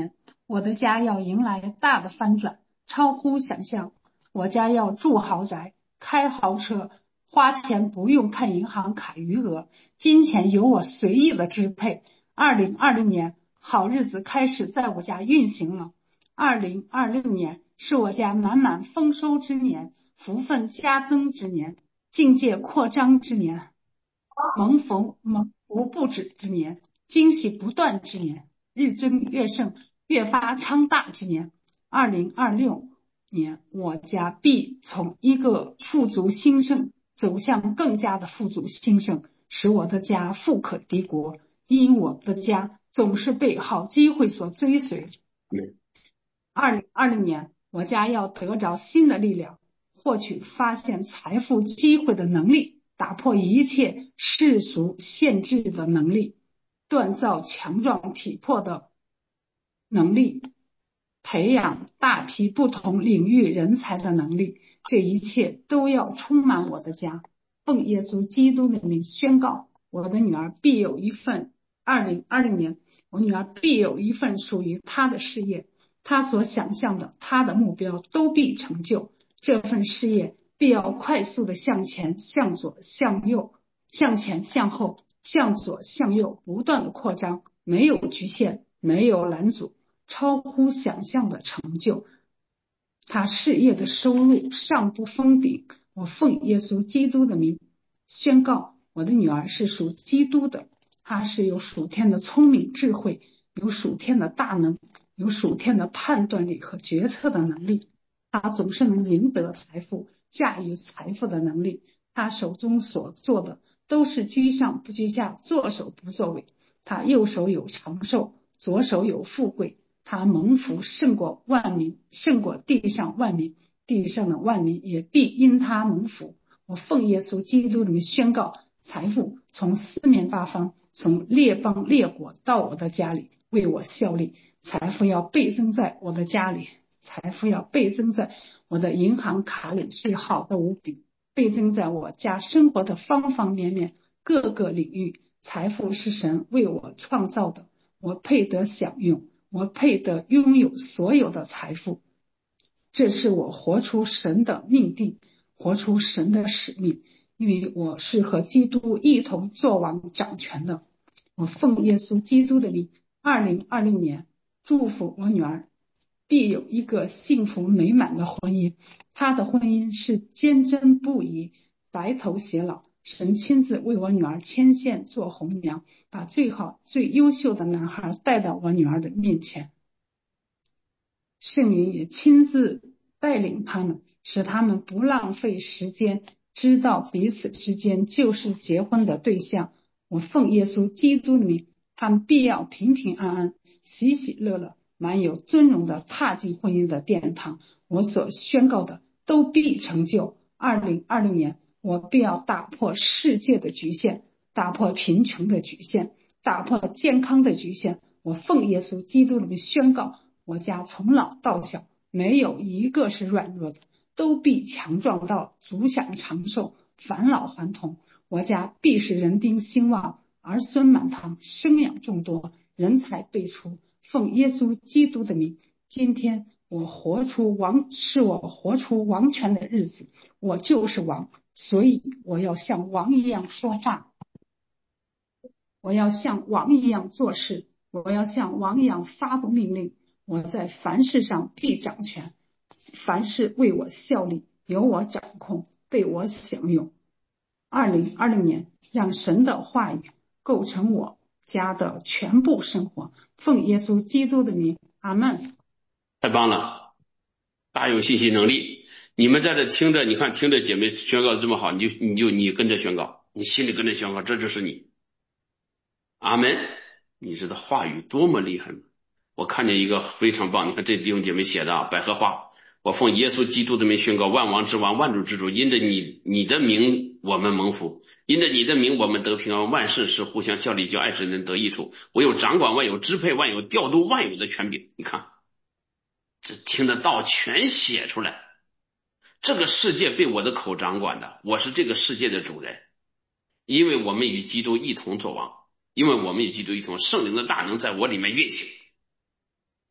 C: 我的家要迎来大的翻转，超乎想象。我家要住豪宅，开豪车，花钱不用看银行卡余额，金钱由我随意的支配。二零二零年，好日子开始在我家运行了。二零二六年是我家满满丰收之年，福分加增之年，境界扩张之年，蒙福蒙福不止之年，惊喜不断之年，日增月盛，越发昌大之年。二零二六年，我家必从一个富足兴盛走向更加的富足兴盛，使我的家富可敌国。因我的家总是被好机会所追随。二零二零年，我家要得着新的力量，获取发现财富机会的能力，打破一切世俗限制的能力，锻造强壮体魄的能力，培养大批不同领域人才的能力，这一切都要充满我的家。奉耶稣基督的名宣告，我的女儿必有一份二零二零年，我女儿必有一份属于她的事业，她所想象的，她的目标都必成就。这份事业必要快速的向前、向左、向右、向前、向后、向左、向右，不断的扩张，没有局限，没有拦阻，超乎想象的成就。他事业的收入上不封顶。我奉耶稣基督的名宣告，我的女儿是属基督的，她是有属天的聪明智慧，有属天的大能，有属天的判断力和决策的能力。她总是能赢得财富，驾驭财富的能力。她手中所做的都是居上不居下，作首不作尾。她右手有长寿，左手有富贵。他蒙福胜过万民，胜过地上万民，地上的万民也必因他蒙福。我奉耶稣基督里面宣告，财富从四面八方，从列邦列国到我的家里为我效力。财富要倍增在我的家里，财富要倍增在我的银行卡里，是好的无比，倍增在我家生活的方方面面，各个领域。财富是神为我创造的，我配得享用，我配得拥有所有的财富。这是我活出神的命定，活出神的使命，因为我是和基督一同作王掌权的。我奉耶稣基督的名，二零二零年祝福我女儿必有一个幸福美满的婚姻，她的婚姻是坚贞不移，白头偕老。神亲自为我女儿牵线做红娘，把最好最优秀的男孩带到我女儿的面前。圣灵也亲自带领他们，使他们不浪费时间，知道彼此之间就是结婚的对象。我奉耶稣基督的名，他们必要平平安安，喜喜乐乐，满有尊荣的踏进婚姻的殿堂。我所宣告的都必成就。二零二零年，我必要打破世界的局限，打破贫穷的局限，打破健康的局限。我奉耶稣基督的名宣告，我家从老到小没有一个是软弱的，都必强壮到足享长寿，返老还童。我家必是人丁兴旺，儿孙满堂，生养众多，人才辈出。奉耶稣基督的名，今天我活出王，是我活出王权的日子。我就是王，所以我要像王一样说话，我要像王一样做事，我要像王一样发布命令。我在凡事上必掌权，凡事为我效力，由我掌控，被我享用。二零二零年，让神的话语构成我家的全部生活。奉耶稣基督的名，阿们。
A: 太棒了，大有信心能力。你们在这听着，你看听着姐妹宣告这么好，你就你就你跟着宣告，你心里跟着宣告，这就是你。阿门。你知道话语多么厉害吗？我看见一个非常棒，你看这弟兄姐妹写的啊，百合花。我奉耶稣基督的名宣告，万王之王，万主之主，因着你你的名我们蒙福，因着你的名我们得平安，万事是互相效力，叫爱神人得益处。我有掌管万有，支配万有，调度万有的权柄。你看这听得到全写出来。这个世界被我的口掌管的，我是这个世界的主人，因为我们与基督一同作王，因为我们与基督一同，圣灵的大能在我里面运行。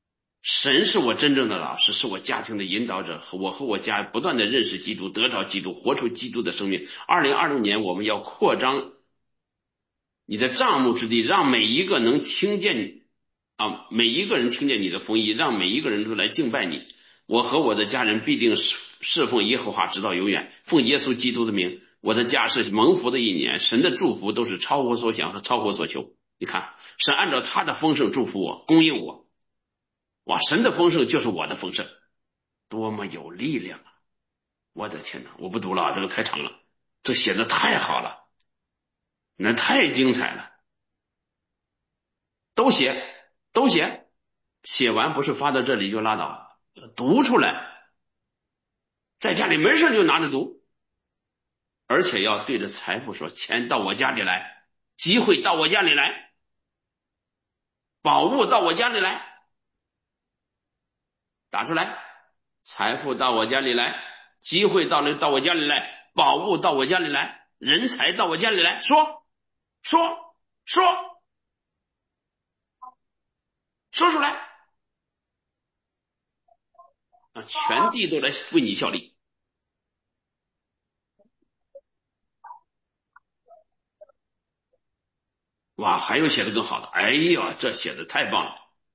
A: 神是我真正的老师，是我家庭的引导者，我和我家不断的认识基督，得着基督，活出基督的生命。二零二零年我们要扩张你的帐幕之地，让每一个能听见你啊，每一个人听见你的福音，让每一个人都来敬拜你。我和我的家人必定侍奉耶和华直到永远，奉耶稣基督的名，我的家是蒙福的一年，神的祝福都是超乎所想和超乎所求。你看，神按照他的丰盛祝福我，供应我。哇，神的丰盛就是我的丰盛，多么有力量啊！我的天哪，我不读了，这个太长了，这写的太好了，那太精彩了，都写都写，写完不是发到这里就拉倒，读出来，在家里没事就拿着读，而且要对着财富说，钱到我家里来，机会到我家里来，宝物到我家里来，打出来，财富到我家里来，机会到到我家里来，宝物到我家里来，人才到我家里来，说说说说出来啊！全地都来为你效力。哇，还有写的更好的，哎呀，这写的太棒了！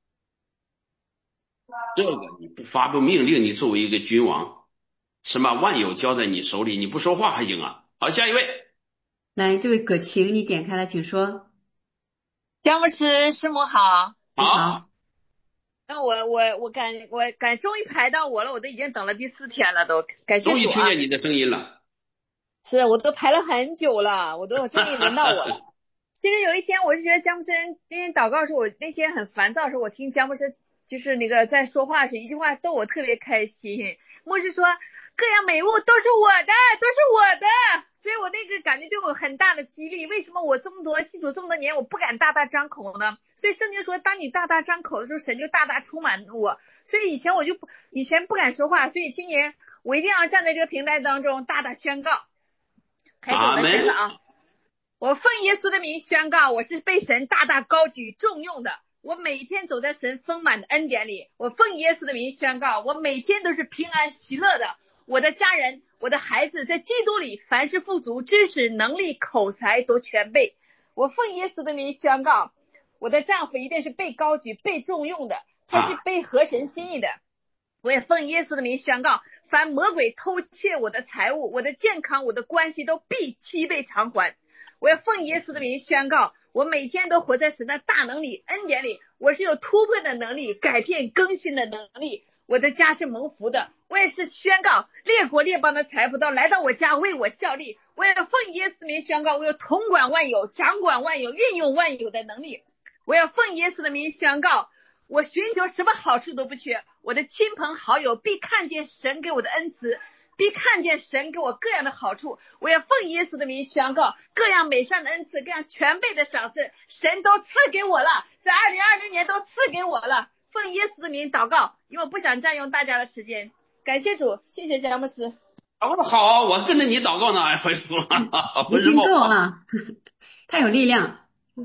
A: 这个你不发布命令，你作为一个君王，什么万有交在你手里，你不说话还行啊。好，下一位，
B: 来，这位葛晴，你点开了，请说。
D: 姜牧师，师母好。
B: 你好。
D: 那我我我感我感终于排到我了，我都已经等了第四天了，都感谢主啊！
A: 终于听见你的声音了。
D: 是，我都排了很久了，我都终于轮到我了。其实有一天，我就觉得姜牧师那天祷告的时候，我那天很烦躁的时候，我听姜牧师就是那个在说话时，一句话逗我特别开心。牧师说，各样美物都是我的，都是我的。所以我那个感觉对我有很大的激励。为什么我这么多信主这么多年，我不敢大大张口呢？所以圣经说，当你大大张口的时候，神就大大充满我。所以以前我就不以前不敢说话，所以今年我一定要站在这个平台当中大大宣告。开始我的宣告啊！我奉耶稣的名宣告，我是被神大大高举重用的。我每天走在神丰满的恩典里。我奉耶稣的名宣告，我每天都是平安喜乐的。我的家人，我的孩子在基督里凡事富足，知识能力口才都全备。我奉耶稣的名宣告，我的丈夫一定是被高举被重用的，他是被合神心意的。我也奉耶稣的名宣告，凡魔鬼偷窃我的财物，我的健康，我的关系都必七倍偿还。我要奉耶稣的名宣告，我每天都活在神的大能力恩典里，我是有突破的能力，改变更新的能力。我的家是蒙福的。我也是宣告，列国列邦的财富都来到我家为我效力。我要奉耶稣的名宣告，我有统管万有，掌管万有，运用万有的能力。我要奉耶稣的名宣告，我寻求什么好处都不缺。我的亲朋好友必看见神给我的恩慈，必看见神给我各样的好处。我要奉耶稣的名宣告，各样美善的恩赐，各样全备的赏赐，神都赐给我了，在二零二零年都赐给我了。奉耶稣的名祷告，因为我不想占用大家的时间。感谢主，谢谢詹姆斯。
A: 好，我跟着你祷告呢，回复
B: 没听够啊，太有力量，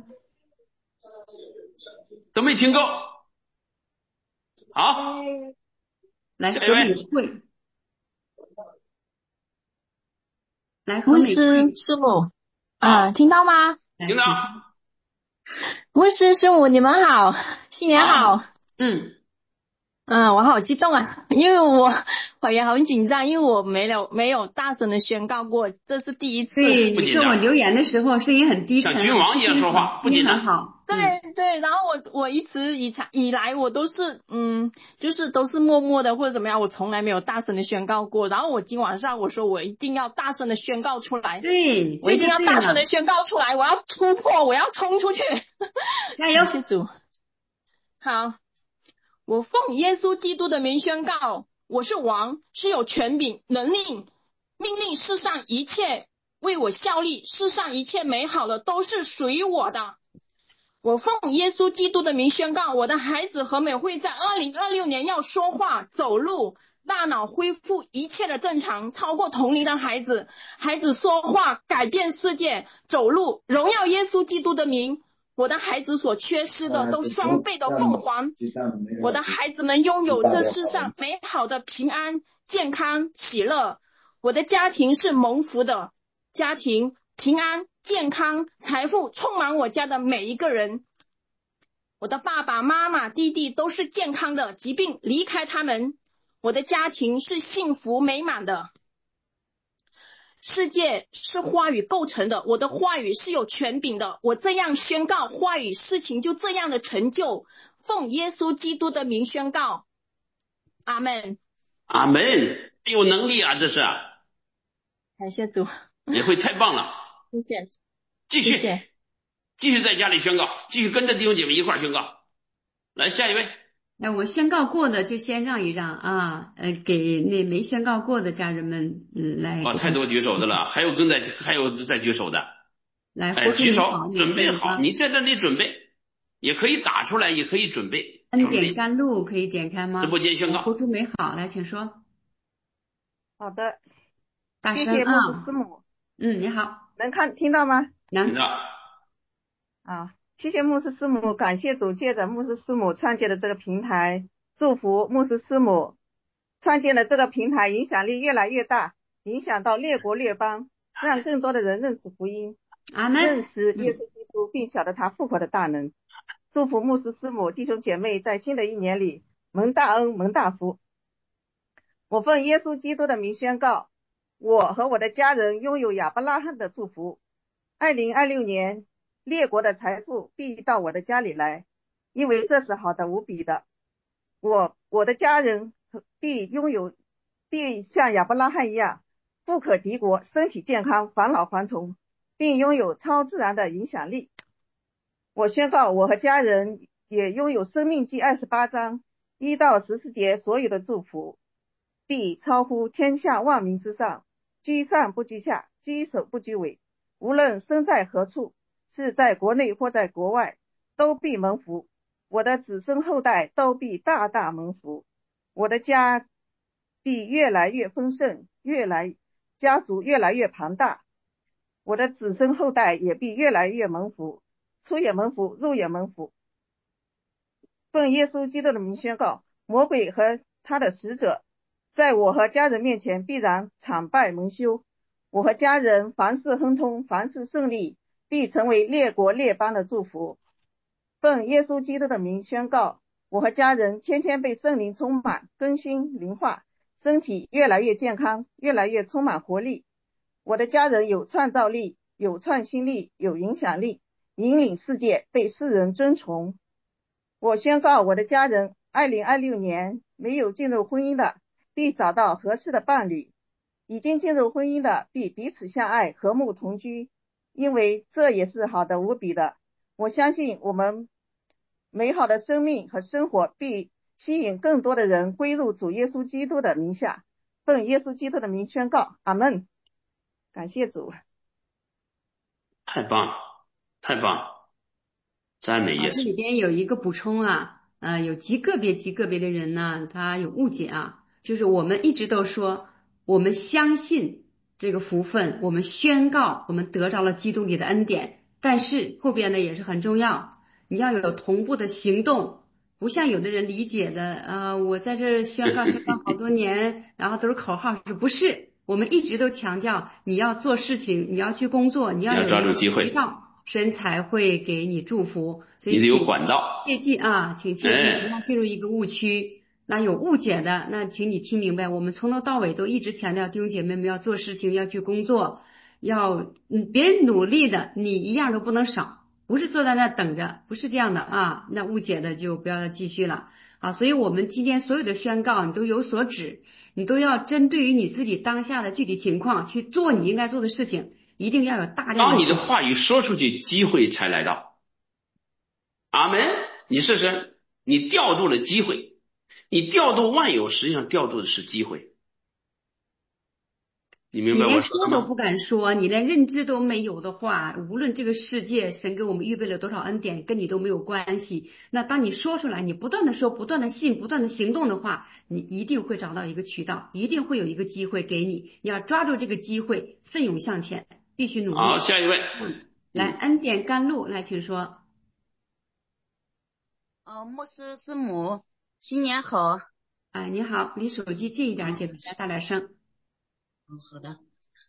A: 都没听够。好，
B: 来和美会，来和
E: 牧
B: 美会，
E: 师师母啊，听到吗？
A: 听到。
E: 牧师师母，你们好，新年好。
B: 嗯。
E: 嗯，我好激动啊，因为我我也很紧张，因为我没有没有大声的宣告过，这是第一次。
B: 对，你跟我留言的时候声音很低沉，
A: 像君王一样说话，不紧张。
B: 好。
E: 对对，然后我我一直以前以来我都是嗯，就是都是默默的或者怎么样，我从来没有大声的宣告过。然后我今晚上我说我一定要大声的宣告出来，
B: 对，
E: 我一定要大声的宣告出来，我要突破，我要冲出去。
B: 加油，
E: 谢谢主。好。我奉耶稣基督的名宣告，我是王，是有权柄、能力，命令世上一切为我效力，世上一切美好的都是属于我的。我奉耶稣基督的名宣告，我的孩子和美会在二零二六年要说话、走路，大脑恢复一切的正常，超过同龄的孩子，孩子说话改变世界，走路荣耀耶稣基督的名。 我的孩子所缺失的都双倍的奉还。我的孩子们拥有这世上美好的平安、健康、喜乐。我的家庭是蒙福的家庭，平安、健康、财富充满我家的每一个人。我的爸爸妈妈、弟弟都是健康的，疾病离开他们。我的家庭是幸福美满的。世界是话语构成的，我的话语是有权柄的。我这样宣告，话语事情就这样的成就。奉耶稣基督的名宣告，阿们。
A: 阿门。有能力啊，这是。
E: 感谢主。
A: 你会太棒了。
E: 谢谢。
A: 继续。
E: 谢谢。
A: 继续在家里宣告，继续跟着弟兄姐妹一块儿宣告。来，下一位。
B: 那我宣告过的就先让一让啊，呃，给那没宣告过的家人们，嗯，来。
A: 哦，太多举手的了，还有跟在，还有在举手的。
B: 来，
A: 哎，举手，准备
B: 好，
A: 你在这里准备，也可以打出来，也可以准备。
B: 恩典甘露可以点开吗？
A: 直播间宣告。
B: 活出美好，来，请说。
F: 好的，
B: 大声啊！
F: 谢谢牧师师母。
B: 嗯，你好。
F: 能看听到吗？
B: 能。
A: 听到。
F: 啊，谢谢牧师师母，感谢主借着牧师师母创建的这个平台，祝福牧师师母创建的这个平台影响力越来越大，影响到列国列邦，让更多的人认识福音，
B: 阿们，
F: 认识耶稣基督，并晓得他复活的大能。祝福牧师师母弟兄姐妹在新的一年里蒙大恩蒙大福。我奉耶稣基督的名宣告，我和我的家人拥有亚伯拉罕的祝福。二零二六年列国的财富必到我的家里来，因为这是好的无比的。我我的家人必拥有，必像亚伯拉罕一样富可敌国，身体健康，返老还童，并拥有超自然的影响力。我宣告，我和家人也拥有生命记二十八章一到十四节所有的祝福，必超乎天下万民之上，居上不居下，居首不居尾，无论身在何处，是在国内或在国外，都必蒙福。我的子孙后代都必大大蒙福，我的家必越来越丰盛，越来家族越来越庞大，我的子孙后代也必越来越蒙福，出也蒙福，入也蒙福。奉耶稣基督的名宣告，魔鬼和他的使者在我和家人面前必然惨败蒙羞，我和家人凡事亨通，凡事顺利，必成为列国列邦的祝福。奉耶稣基督的名宣告，我和家人天天被圣灵充满，更新灵化，身体越来越健康，越来越充满活力。我的家人有创造力，有创新力，有影响力，引领世界，被世人尊崇。我宣告，我的家人二零二六年没有进入婚姻的必找到合适的伴侣，已经进入婚姻的必彼此相爱，和睦同居，因为这也是好的无比的。我相信我们美好的生命和生活必吸引更多的人归入主耶稣基督的名下。奉耶稣基督的名宣告，阿们。感谢主。
A: 太棒了，太棒了，赞美耶稣。
B: 这里边有一个补充啊，呃，有极个别极个别的人呢，他有误解啊，就是我们一直都说我们相信这个福分，我们宣告我们得着了基督里的恩典，但是后边呢也是很重要，你要有同步的行动，不像有的人理解的，呃，我在这宣告宣告好多年，然后都是口号，是不是？我们一直都强调你要做事情，你要去工作，你要有
A: 抓住机会，
B: 神才会给你祝福。所以
A: 你得有管道，
B: 切记啊，请切记不要进入一个误区。那有误解的，那请你听明白，我们从头到尾都一直强调弟兄姐妹们要做事情，要去工作，要嗯别人努力的，你一样都不能少，不是坐在那等着，不是这样的啊。那误解的就不要再继续了啊。所以我们今天所有的宣告你都有所指，你都要针对于你自己当下的具体情况去做你应该做的事情，一定要有大量的。
A: 当你的话语说出去，机会才来到。阿门。你试试，你调度了机会。你调度万有，实际上调度的是机会。你明白我说的吗？
B: 你连说都不敢说，你连认知都没有的话，无论这个世界神给我们预备了多少恩典，跟你都没有关系。那当你说出来，你不断的说，不断的信，不断的行动的话，你一定会找到一个渠道，一定会有一个机会给你。你要抓住这个机会，奋勇向前，必须努力。
A: 好，下一位。
B: 嗯，来，恩典甘露，来，请说。
G: 呃，牧师师母，新年好。
B: 哎，你好，离手机近一点，姐妹大点声。
G: 嗯，好的。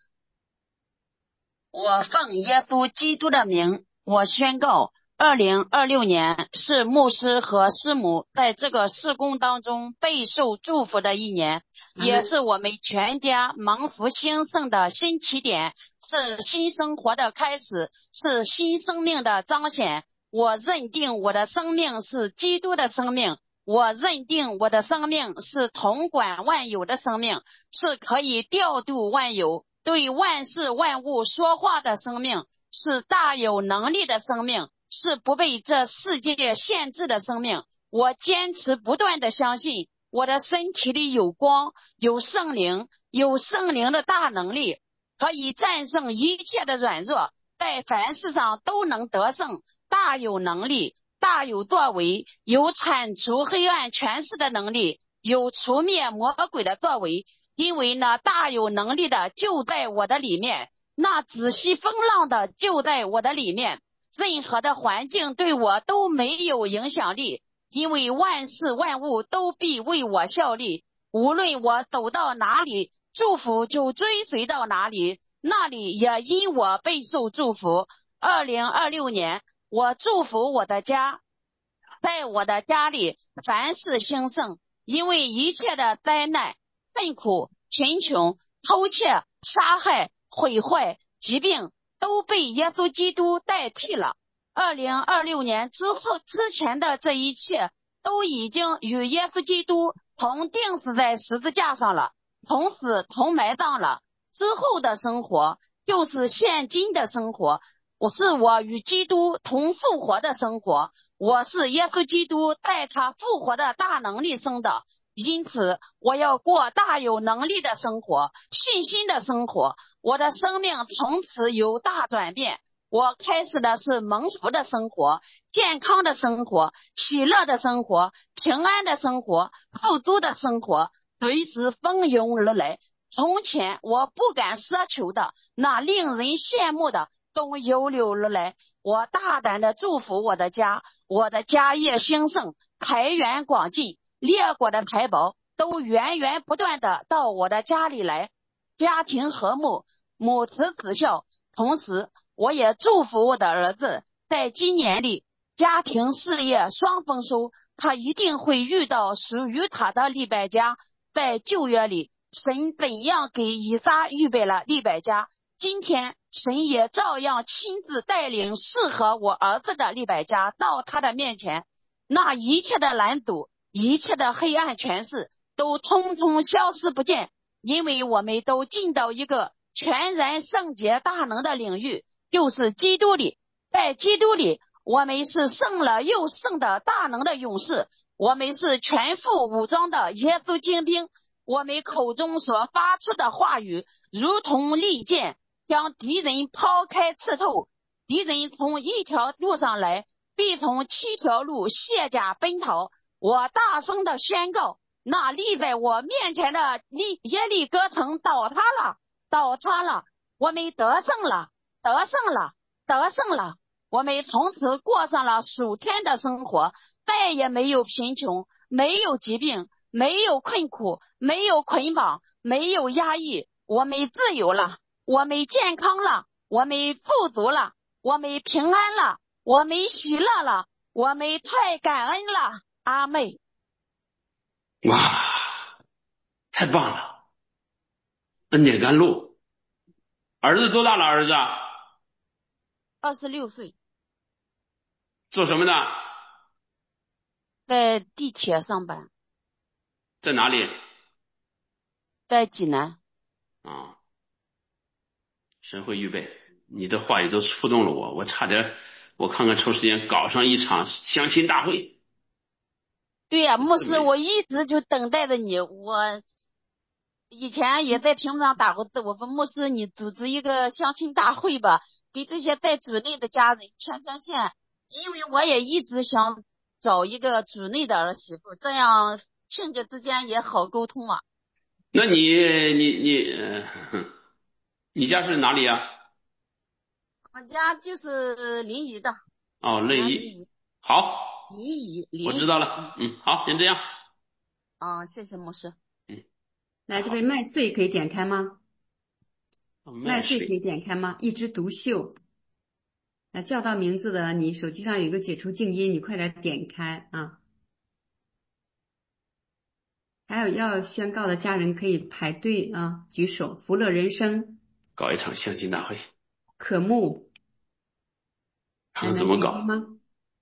G: 我奉耶稣基督的名，我宣告，二零二六年是牧师和师母在这个事工当中备受祝福的一年，也是我们全家蒙福兴盛的新起点，是新生活的开始，是新生命的彰显。我认定我的生命是基督的生命，我认定我的生命是统管万有的生命，是可以调度万有，对万事万物说话的生命，是大有能力的生命，是不被这世界限制的生命。我坚持不断的相信，我的身体里有光，有圣灵，有圣灵的大能力，可以战胜一切的软弱，在凡事上都能得胜，大有能力，大有作为，有铲除黑暗权势的能力，有除灭魔鬼的作为。因为那大有能力的就在我的里面，那止息风浪的就在我的里面，任何的环境对我都没有影响力，因为万事万物都必为我效力。无论我走到哪里，祝福就追随到哪里，那里也因我备受祝福。二零二六年，我祝福我的家，在我的家里凡事兴盛，因为一切的灾难、困苦、贫穷、偷窃、杀害、毁坏、疾病都被耶稣基督代替了。二零二六年之后之前的这一切都已经与耶稣基督同钉死在十字架上了，同死同埋葬了。之后的生活就是现今的生活，我是我与基督同复活的生活，我是耶稣基督在他复活的大能力生的，因此我要过大有能力的生活，信心的生活。我的生命从此有大转变，我开始的是蒙福的生活，健康的生活，喜乐的生活，平安的生活，富足的生活，随时蜂拥而来。从前我不敢奢求的，那令人羡慕的都油流而来。我大胆的祝福我的家，我的家业兴盛，财源广进，列国的财宝都源源不断的到我的家里来，家庭和睦，母慈子孝。同时我也祝福我的儿子，在今年里家庭事业双丰收，他一定会遇到属于他的利百加。在旧约里，神怎样给以撒预备了利百加，今天神也照样亲自带领适合我儿子的利百加到他的面前，那一切的拦阻，一切的黑暗权势都通通消失不见，因为我们都进到一个全然圣洁大能的领域，就是基督里。在基督里，我们是胜了又胜的大能的勇士，我们是全副武装的耶稣精兵，我们口中所发出的话语如同利剑，将敌人抛开刺透，敌人从一条路上来，必从七条路卸甲奔逃。我大声的宣告，那立在我面前的耶利哥城倒塌了，倒塌了，我们得胜了，得胜了，得胜了。我们从此过上了属天的生活，再也没有贫穷，没有疾病，没有困苦，没有捆绑，没有压抑，我们自由了，我们健康了，我们富足了，我们平安了，我们喜乐了，我们太感恩了。阿妹。
A: 哇，太棒了！恩典甘露。儿子多大了？儿子
G: 二十六岁。
A: 做什么的？
G: 在地铁上班。
A: 在哪里？
G: 在济南。
A: 啊，神会预备。你的话语都触动了我，我差点我看看抽时间搞上一场相亲大会。
G: 对呀、啊，牧师，我一直就等待着你。我以前也在屏幕上打过字，我说牧师，你组织一个相亲大会吧，给这些在主内的家人牵牵线，因为我也一直想找一个主内的儿媳妇，这样亲家之间也好沟通嘛。
A: 那你你你、呃、你家是哪里啊？
G: 我家就是临沂的。
A: 哦，临沂。好，
G: 俚语。
A: 我知道了，嗯，好，先这样。
G: 啊，谢谢牧师。
A: 嗯，
B: 来，这位麦穗可以点开吗？麦穗可以
A: 麦穗，
B: 点开吗？一枝独秀。那叫到名字的，你手机上有一个解除静音，你快点点开啊。还有要宣告的家人可以排队啊，举手。福乐人生，
A: 搞一场相亲大会，
B: 可慕，
A: 看
B: 来来
A: 看怎么搞。
B: 点开吗？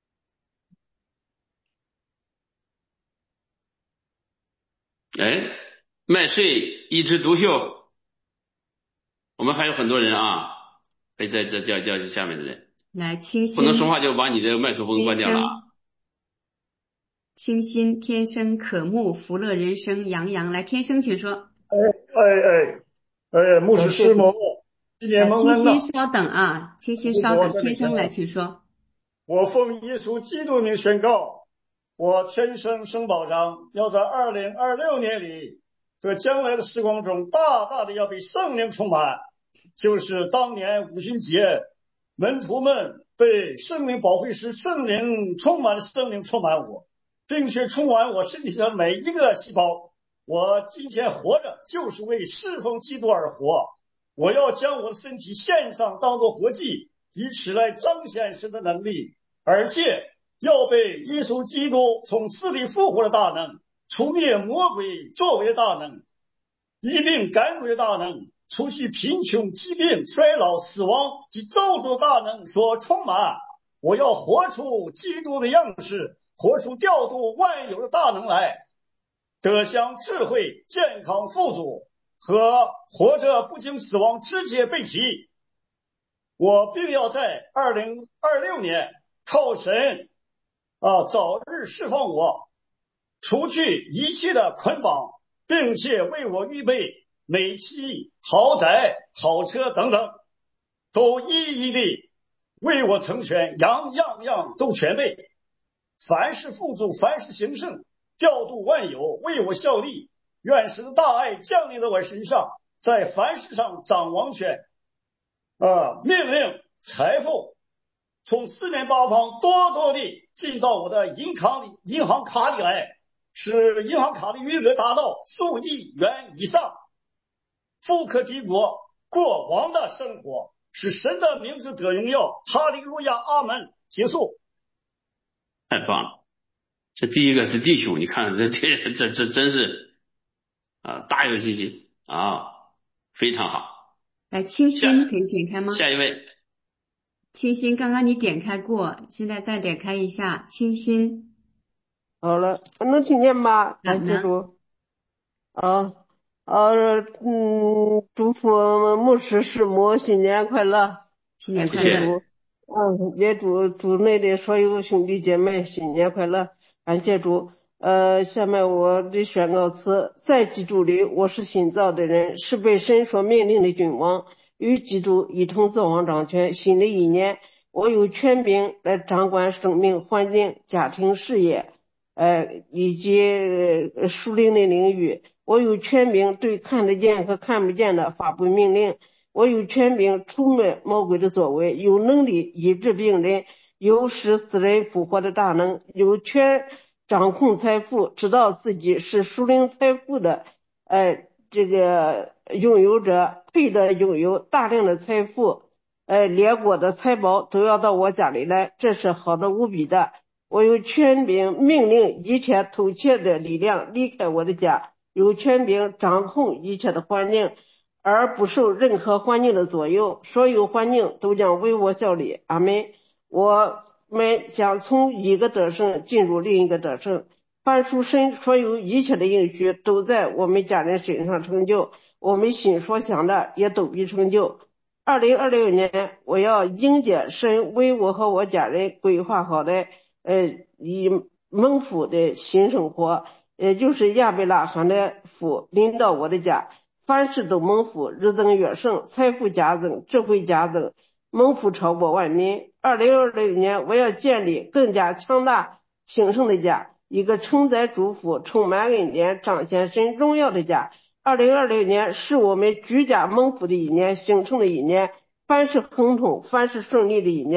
A: 哎，麦穗一枝独秀，我们还有很多人啊，可以再再叫叫下面的人，
B: 来，清
A: 不能说
B: 新，
A: 话就把你的麦克风
B: 天
A: 关掉了啊。
B: 生，清新，天生，可慕，福乐人生，杨洋，来，天生，请说。
H: 哎哎哎哎，牧师师母，新年
B: 来，清
H: 蒙恩呐！
B: 新稍等啊，清新
H: 不
B: 稍等，
H: 过在这前，
B: 天生来，请说。
H: 我奉耶稣基督名宣告，我天生生保障，要在二零二六年里，这将来的时光中，大大的要被圣灵充满，就是当年五旬节，门徒们被圣灵保惠师圣灵充满了，圣灵充满我，并且充满我身体上每一个细胞。我今天活着就是为侍奉基督而活，我要将我的身体献上当作活祭，以此来彰显神的能力，而且要被耶稣基督从死里复活的大能，除灭魔鬼作为的大能，医病赶鬼的大能，除去贫穷、疾病、衰老、死亡及咒诅大能所充满。我要活出基督的样式，活出调度万有的大能来，得享智慧、健康、富足和活着不经死亡直接被提。我并要在二零二六年靠神啊早日释放我，除去一切的捆绑，并且为我预备美妻、豪宅、好车等等，都一一的为我成全，样样样都全备。凡是富足，凡是兴盛，调度万有，为我效力。愿神的大爱降临在我身上，在凡事上掌王权，啊，命令财富从四面八方多多地进到我的银行里、银行卡里来，使银行卡的余额达到数亿元以上，富可敌国，过王的生活，使神的名字得荣耀。哈利路亚，阿门。结束。
A: 太棒了！这第一个是弟兄，你看这这这这真是啊，大有信心啊，非常好。
B: 来，清
A: 下
B: 新可以点开吗？
A: 下一位，
B: 清新，刚刚你点开过，现在再点开一下。清新，
I: 好了，能听见吗？
B: 啊
I: 感谢
B: 能，
I: 主。啊，呃，嗯，祝福牧师师母新年快乐，
B: 新年
I: 感谢
B: 快乐。
A: 谢谢。
I: 主。嗯，也祝祝内的所有兄弟姐妹新年快乐，感谢主。呃，下面我的宣告词：在基督里，我是新造的人，是被神所命令的君王，与基督一同造王掌权。新的一年，我有权柄来掌管生命、环境、家庭、事业，呃，以及呃属灵的领域。我有权柄对看得见和看不见的发布命令。我有权柄除灭魔鬼的作为，有能力医治病人，有使死人复活的大能，有权掌控财富，知道自己是属灵财富的呃这个拥有者，配得拥有大量的财富，呃列国的财宝都要到我家里来，这是好的无比的。我有权柄命令一切偷窃的力量离开我的家，有权柄掌控一切的环境，而不受任何环境的左右，所有环境都将为我效力。阿们。我们将从一个得胜进入另一个得胜，凡属神所有一切的应许都在我们家人身上成就，我们心所想的也都必成就。二零二六年，我要迎接神为我和我家人规划好的呃以蒙福的新生活，也就是亚伯拉罕的福临到我的家，凡事都蒙福，日增月盛，财富加增，智慧加增，蒙福超过万民。二零二六年，我要建立更加强大兴盛的家，一个承载祝福、充满恩典、彰显神荣耀的家。二零二六年是我们居家蒙福的一年，兴盛的一年，凡是亨通、凡是顺利的一年。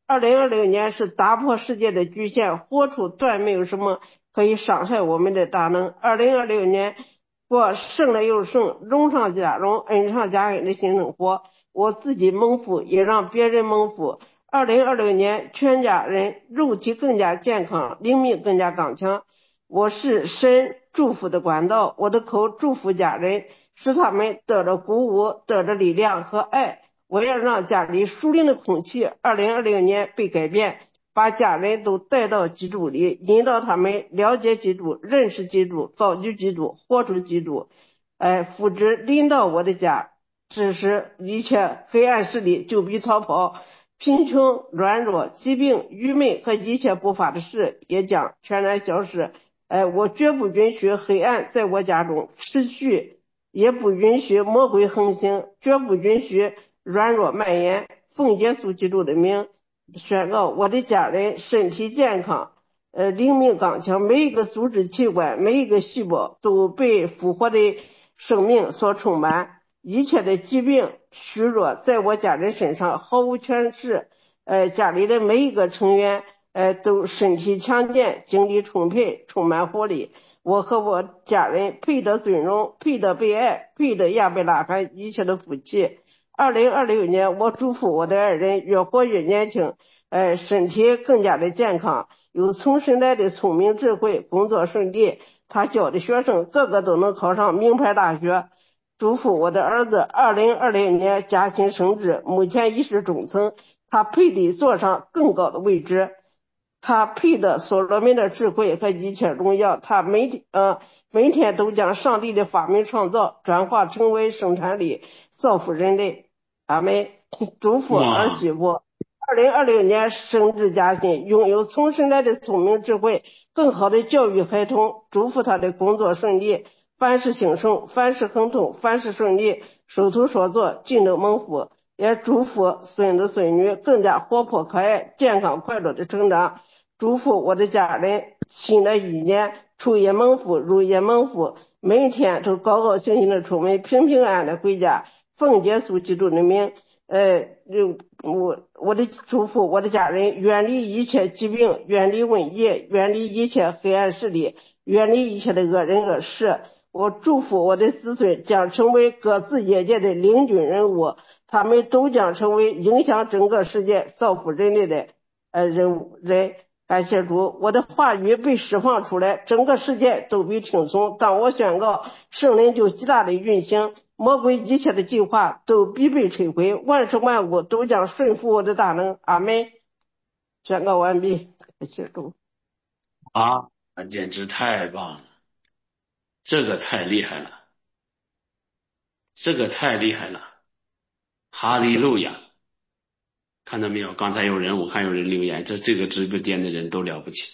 I: 二零二六年是打破世界的局限，活出断没有什么可以伤害我们的大能。二零二六年过胜了又胜，荣上加荣，恩上加恩的新生活。我自己蒙福，也让别人蒙福。二零二六年全家人肉体更加健康，灵命更加刚强。我是神祝福的管道，我的口祝福家人，使他们得着鼓舞，得着力量和爱。我要让家里属灵的空气二零二六年被改变，把家人都带到基督里，引导他们了解基督，认识基督，高举基督，活出基督。哎，复制领导我的家，致使一切黑暗势力就地逃跑，贫穷、软弱、疾病、愚昧和一切不法的事也将全然消失。哎，我绝不允许黑暗在我家中持续，也不允许魔鬼横行，绝不允许软弱蔓延。奉耶稣基督的名宣告，我的家人身体健康，呃，灵命刚强，每一个组织器官，每一个细胞都被复活的生命所充满，一切的疾病虚弱在我家人身上毫无权势。呃，家里的每一个成员呃，都身体强健，精力充沛，充满活力。我和我家人配得尊荣，配得被爱，配得亚伯拉罕一切的福气。二零二六年，我祝福我的爱人越活越年轻，呃，身体更加的健康，有从神来的聪明智慧，工作顺利。他教的学生个个都能考上名牌大学。祝福我的儿子二零二零年加薪升职，目前已是中层，他配得坐上更高的位置。他配得所罗门的智慧和一切荣耀，他每天呃每天都将上帝的发明创造转化成为生产力，造福人类。阿们。祝福儿媳妇二零二六年升职加薪，拥有从神来的聪明智慧，更好的教育孩童。祝福他的工作顺利，凡事兴盛，凡事亨通，凡事顺利，手头所做尽都蒙福。也祝福孙子孙女更加活泼可爱，健康快乐的成长。祝福我的家人新的一年出也蒙福，入也蒙福，每一天都高高兴兴的出门，平平安安的回家。奉耶稣基督的名，呃，我我的祝福我的家人远离一切疾病，远离瘟疫，远离一切黑暗势力，远离一切的恶人恶事。我祝福我的子孙将成为各自业界的领军人物，他们都将成为影响整个世界、造福人类的呃人物人。感谢主，我的话语被释放出来，整个世界都被听从。当我宣告，圣灵就极大的运行，魔鬼一切的计划都必被摧毁，万事万物都将顺服我的大能。阿们。宣告完毕。感谢主。
A: 啊，简直太棒了，这个太厉害了，这个太厉害了，哈利路亚！看到没有？刚才有人，我看有人留言，这这个直播间的人都了不起，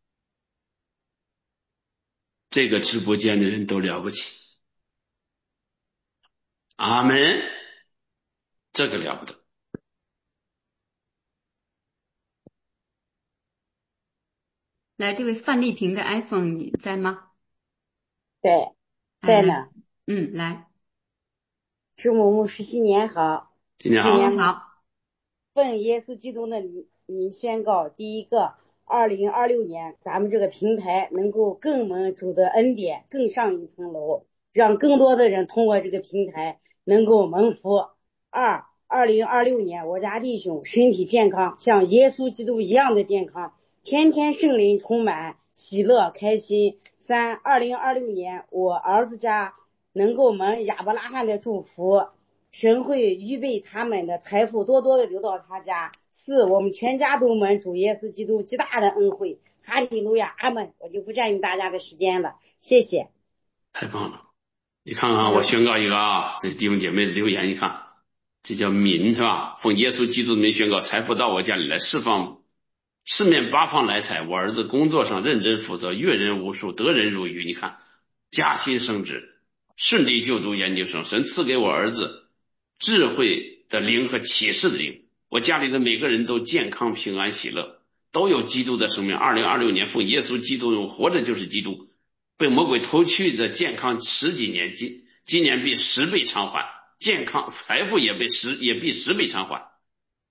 A: 这个直播间的人都了不起。阿门，这个了不得。
B: 来，这位范丽萍的 iPhone 你在吗？
J: 对，在呢。
B: 嗯，来。
J: 师母牧师新年好。
A: 新年好。
B: 新年好。
J: 奉耶稣基督的名宣告，第一个，二零二六年咱们这个平台能够更蒙主的恩典，更上一层楼，让更多的人通过这个平台能够蒙福。二，二零二六年我家弟兄身体健康，像耶稣基督一样的健康，天天圣灵充满，喜乐开心。三，二零二六年我儿子家能够蒙亚伯拉罕的祝福，神会预备他们的财富多多的流到他家。四，我们全家都蒙主耶稣基督极大的恩惠。哈利路亚，阿门。我就不占用大家的时间了，谢谢。
A: 太棒了！你看看，我宣告一个啊，这弟兄姐妹的留言，你看，这叫民是吧？奉耶稣基督的名宣告，财富到我家里来，释放四面八方来财。我儿子工作上认真负责，阅人无数，得人如鱼。你看，加薪升职，顺利就读研究生。神赐给我儿子智慧的灵和启示的灵。我家里的每个人都健康平安喜乐，都有基督的生命。二零二六年奉耶稣基督用活着就是基督，被魔鬼偷去的健康十几年，今今年必十倍偿还，健康财富也被十也必十倍偿还。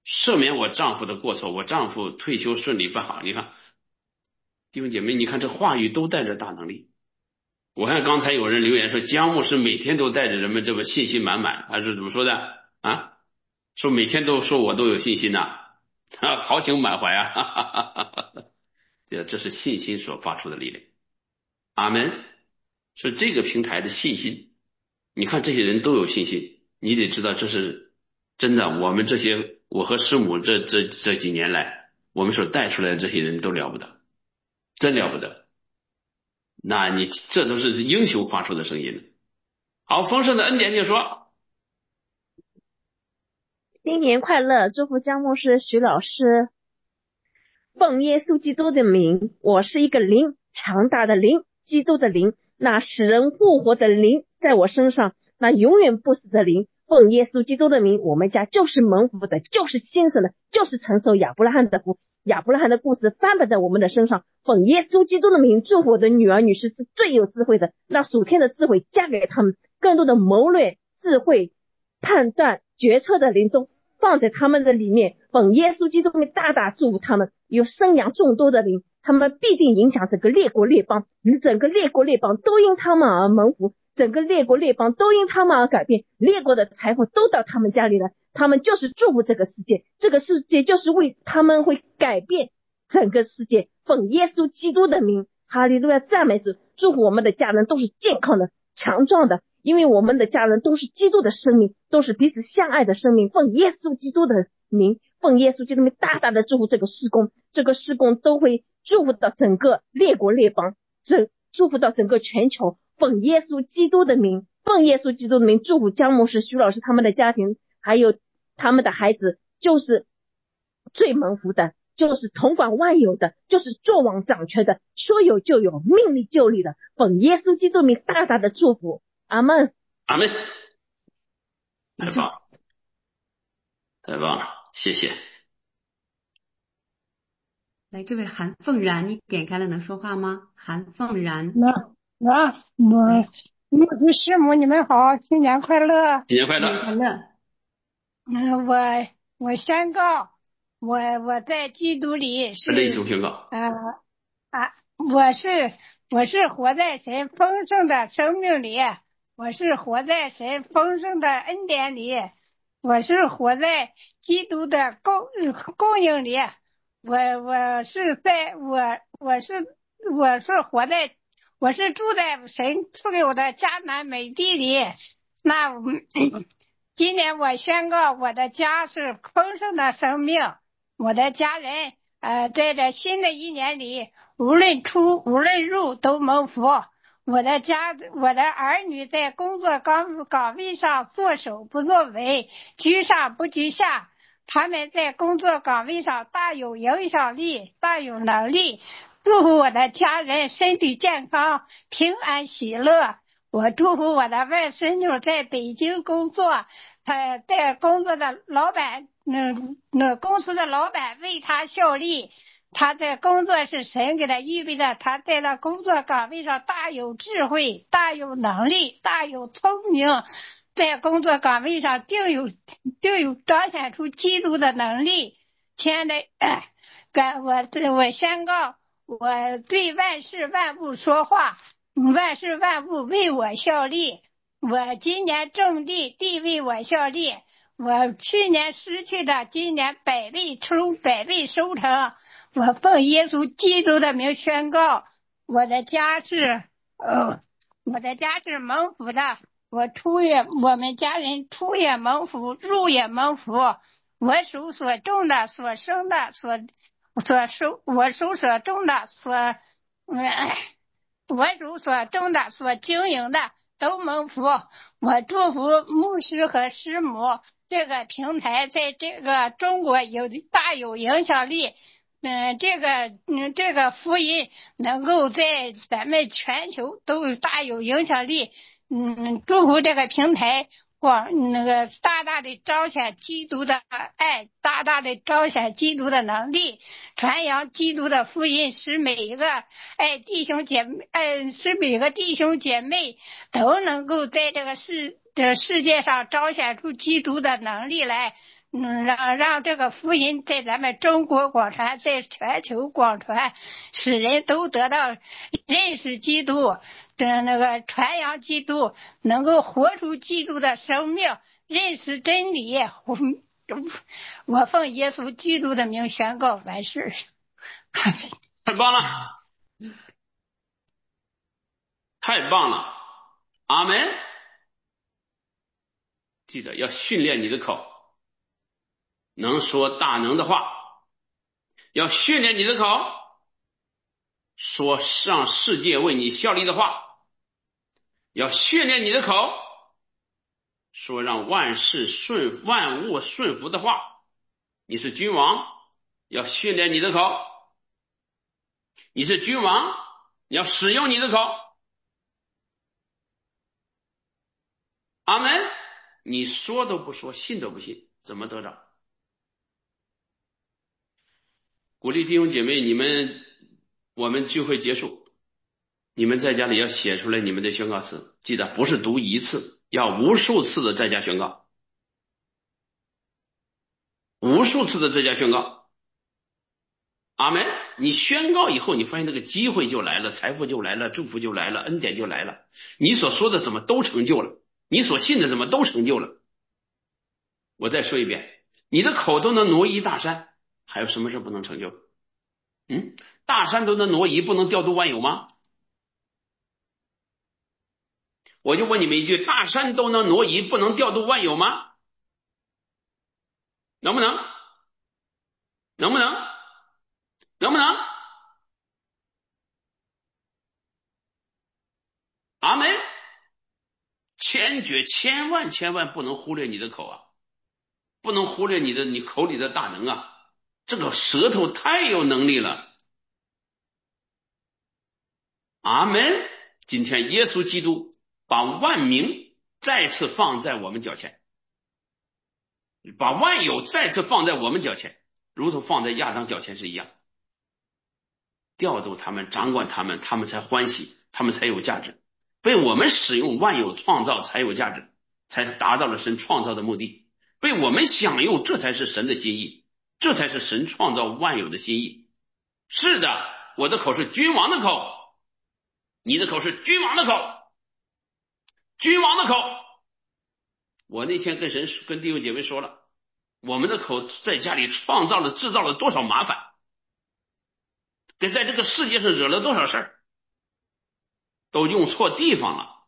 A: 赦免我丈夫的过错，我丈夫退休顺利办好。你看弟兄姐妹，你看这话语都带着大能力。我看刚才有人留言说姜牧师每天都带着人们这么信心满满，还是怎么说的啊？说每天都说我都有信心呐、啊，豪情满怀啊，哈哈哈哈，这这是信心所发出的力量。阿门。是这个平台的信心，你看这些人都有信心，你得知道这是真的。我们这些我和师母这这这几年来，我们所带出来的这些人都了不得，真了不得。那你这都是英雄发出的声音。好，丰盛的恩典就说
K: 新年快乐，祝福姜牧师、徐老师。奉耶稣基督的名，我是一个灵，强大的灵，基督的灵，那使人复活的灵在我身上，那永远不死的灵。奉耶稣基督的名，我们家就是蒙福的，就是先生的，就是承受亚伯拉罕的福。亚伯拉罕的故事翻版在我们的身上。奉耶稣基督的名，祝福我的女儿女婿是最有智慧的，那属天的智慧加给他们，更多的谋略、智慧、判断、决策的灵都放在他们的里面。奉耶稣基督的名，大大祝福他们，有生养众多的灵，他们必定影响整个列国列邦，整个列国列邦都因他们而蒙福，整个列国列邦都因他们而改变，列国的财富都到他们家里来，他们就是祝福这个世界，这个世界就是为他们会改变整个世界。奉耶稣基督的名，哈利路亚，赞美主，祝福我们的家人都是健康的、强壮的，因为我们的家人都是基督的生命，都是彼此相爱的生命。奉耶稣基督的名，奉耶稣基督的名，大大的祝福这个事工，这个事工都会祝福到整个列国列邦，这祝福到整个全球。奉耶稣基督的名，奉耶稣基督的名，祝福姜牧师、徐老师他们的家庭，还有他们的孩子，就是最蒙福的，就是统管万有的，就是作王掌权的，说有就有，命立就立的。奉耶稣基督的名，大大的祝福。阿门，
A: 阿门。太棒，太棒了，谢谢。
B: 来，这位韩凤然，你点开了能说话吗？韩凤然。
L: 那那我牧师师母，你们好，新年快乐！
A: 新年快乐！
B: 新年快乐！
L: 嗯、呃，我我宣告，我我在基督里是
A: 类似宣告。
L: 呃啊，我是我是活在神丰盛的生命里，我是活在神丰盛的恩典里，我是活在基督的供供应里，我我是在我我是我是活在。我是住在神赐给我的迦南美地里。那今年我宣告，我的家是丰盛的生命，我的家人呃，在这新的一年里，无论出无论入都蒙福。我的家我的儿女在工作岗岗位上作首不作尾，居上不居下，他们在工作岗位上大有影响力，大有能力。祝福我的家人身体健康，平安喜乐。我祝福我的外孙女在北京工作，他在工作的老板，嗯，那公司的老板为他效力。他在工作是神给他预备的，他在那工作岗位上大有智慧，大有能力，大有聪明，在工作岗位上定有定有彰显出基督的能力。亲爱的，呃、我我宣告。我对万事万物说话，万事万物为我效力。我今年种地，地为我效力。我去年失去的，今年百倍收，百倍收成。我奉耶稣基督的名宣告，我的家是，呃，我的家是蒙福的。我出也，我们家人出也蒙福，入也蒙福。我手所种的，所生的，所。所收我手所种的所，嗯，我手所种的所经营的都蒙福。我祝福牧师和师母这个平台在这个中国有大有影响力。嗯，这个嗯这个福音能够在咱们全球都有大有影响力。嗯，祝福这个平台。广那个大大的彰显基督的爱，大大的彰显基督的能力，传扬基督的福音，使每一个爱弟兄姐妹，爱使每个弟兄姐妹都能够在这个世这个世界上彰显出基督的能力来。 嗯，让让这个福音在咱们中国广传，在全球广传，使人都得到认识基督，的那个传扬基督，能够活出基督的生命，认识真理。我我奉耶稣基督的名宣告完事。
A: 太棒了，太棒了，阿门。记得要训练你的口，能说大能的话，要训练你的口，说让世界为你效力的话，要训练你的口，说让万事顺万物顺服的话。你是君王，要训练你的口，你是君王，你要使用你的口。阿门。你说都不说，信都不信，怎么得着？鼓励弟兄姐妹，你们我们聚会结束，你们在家里要写出来你们的宣告词，记得不是读一次，要无数次的在家宣告，无数次的在家宣告。阿门。你宣告以后，你发现那个机会就来了，财富就来了，祝福就来了，恩典就来了，你所说的怎么都成就了，你所信的怎么都成就了。我再说一遍，你的口都能挪移大山，还有什么事不能成就？嗯，大山都能挪移，不能调度万有吗？我就问你们一句，大山都能挪移，不能调度万有吗？能不能？能不能？能不能？阿门。坚决千万千万不能忽略你的口啊，不能忽略你的你口里的大能啊，这个舌头太有能力了。阿门。今天耶稣基督把万民再次放在我们脚前，把万有再次放在我们脚前，如同放在亚当脚前是一样，调度他们，掌管他们，他们才欢喜，他们才有价值。被我们使用万有创造才有价值，才达到了神创造的目的。被我们享用，这才是神的心意，这才是神创造万有的心意。是的，我的口是君王的口，你的口是君王的口，君王的口。我那天跟神跟弟兄姐妹说了，我们的口在家里创造了制造了多少麻烦，跟在这个世界上惹了多少事儿，都用错地方了。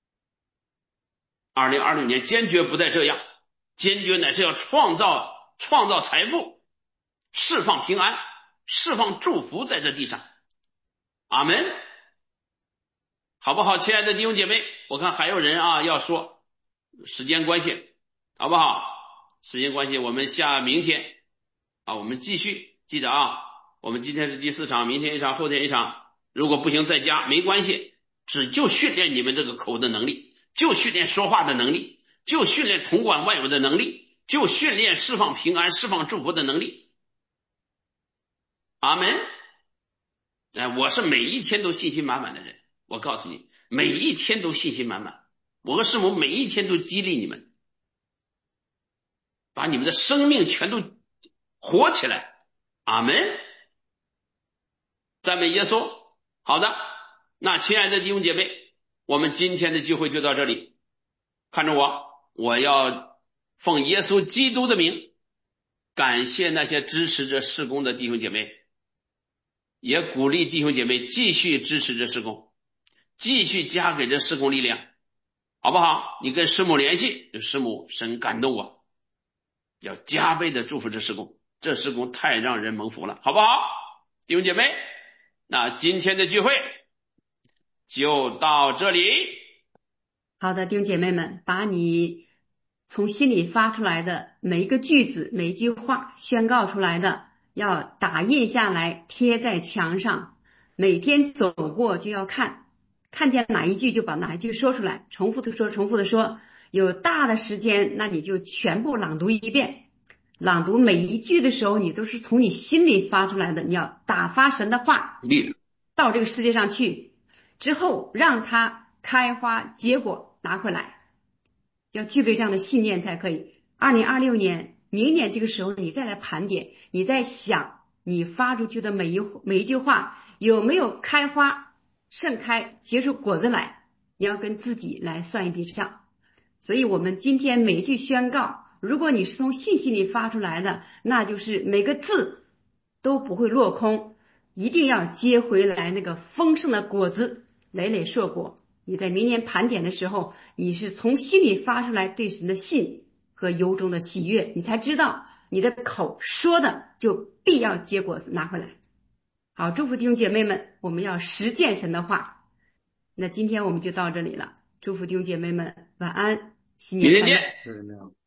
A: 二零二六年坚决不再这样，坚决乃是要创造创造财富，释放平安，释放祝福在这地上。阿门。好不好？亲爱的弟兄姐妹，我看还有人啊要说，时间关系好不好？时间关系我们下明天啊，我们继续，记得啊，我们今天是第四场，明天一场，后天一场，如果不行在家没关系，只就训练你们这个口的能力，就训练说话的能力，就训练统管万有的能力，就训练释放平安释放祝福的能力。阿门。哎，我是每一天都信心满满的人，我告诉你，每一天都信心满满，我和师母每一天都激励你们，把你们的生命全都活起来。阿门。赞美耶稣。好的，那亲爱的弟兄姐妹，我们今天的聚会就到这里。看着我，我要奉耶稣基督的名，感谢那些支持着事工的弟兄姐妹，也鼓励弟兄姐妹继续支持着事工，继续加给这事工力量，好不好？你跟师母联系，师母神感动我，要加倍的祝福这事工，这事工太让人蒙福了，好不好？弟兄姐妹，那今天的聚会就到这里。
B: 好的，弟兄姐妹们，把你从心里发出来的每一个句子每一句话宣告出来的要打印下来贴在墙上，每天走过就要看，看见哪一句就把哪一句说出来，重复的说重复的说，有大的时间那你就全部朗读一遍，朗读每一句的时候你都是从你心里发出来的，你要打发神的话到这个世界上去，之后让它开花结果拿回来，要具备这样的信念才可以。二零二六年你明年这个时候你再来盘点，你在想你发出去的每一每一句话有没有开花盛开结出果子来，你要跟自己来算一笔账。所以我们今天每一句宣告，如果你是从信心里发出来的，那就是每个字都不会落空，一定要接回来那个丰盛的果子，累累硕果。你在明年盘点的时候，你是从心里发出来对神的信和由衷的喜悦，你才知道你的口说的就必要结果子拿回来。好，祝福弟兄姐妹们，我们要实践神的话。那今天我们就到这里了，祝福弟兄姐妹们晚安，新年快乐。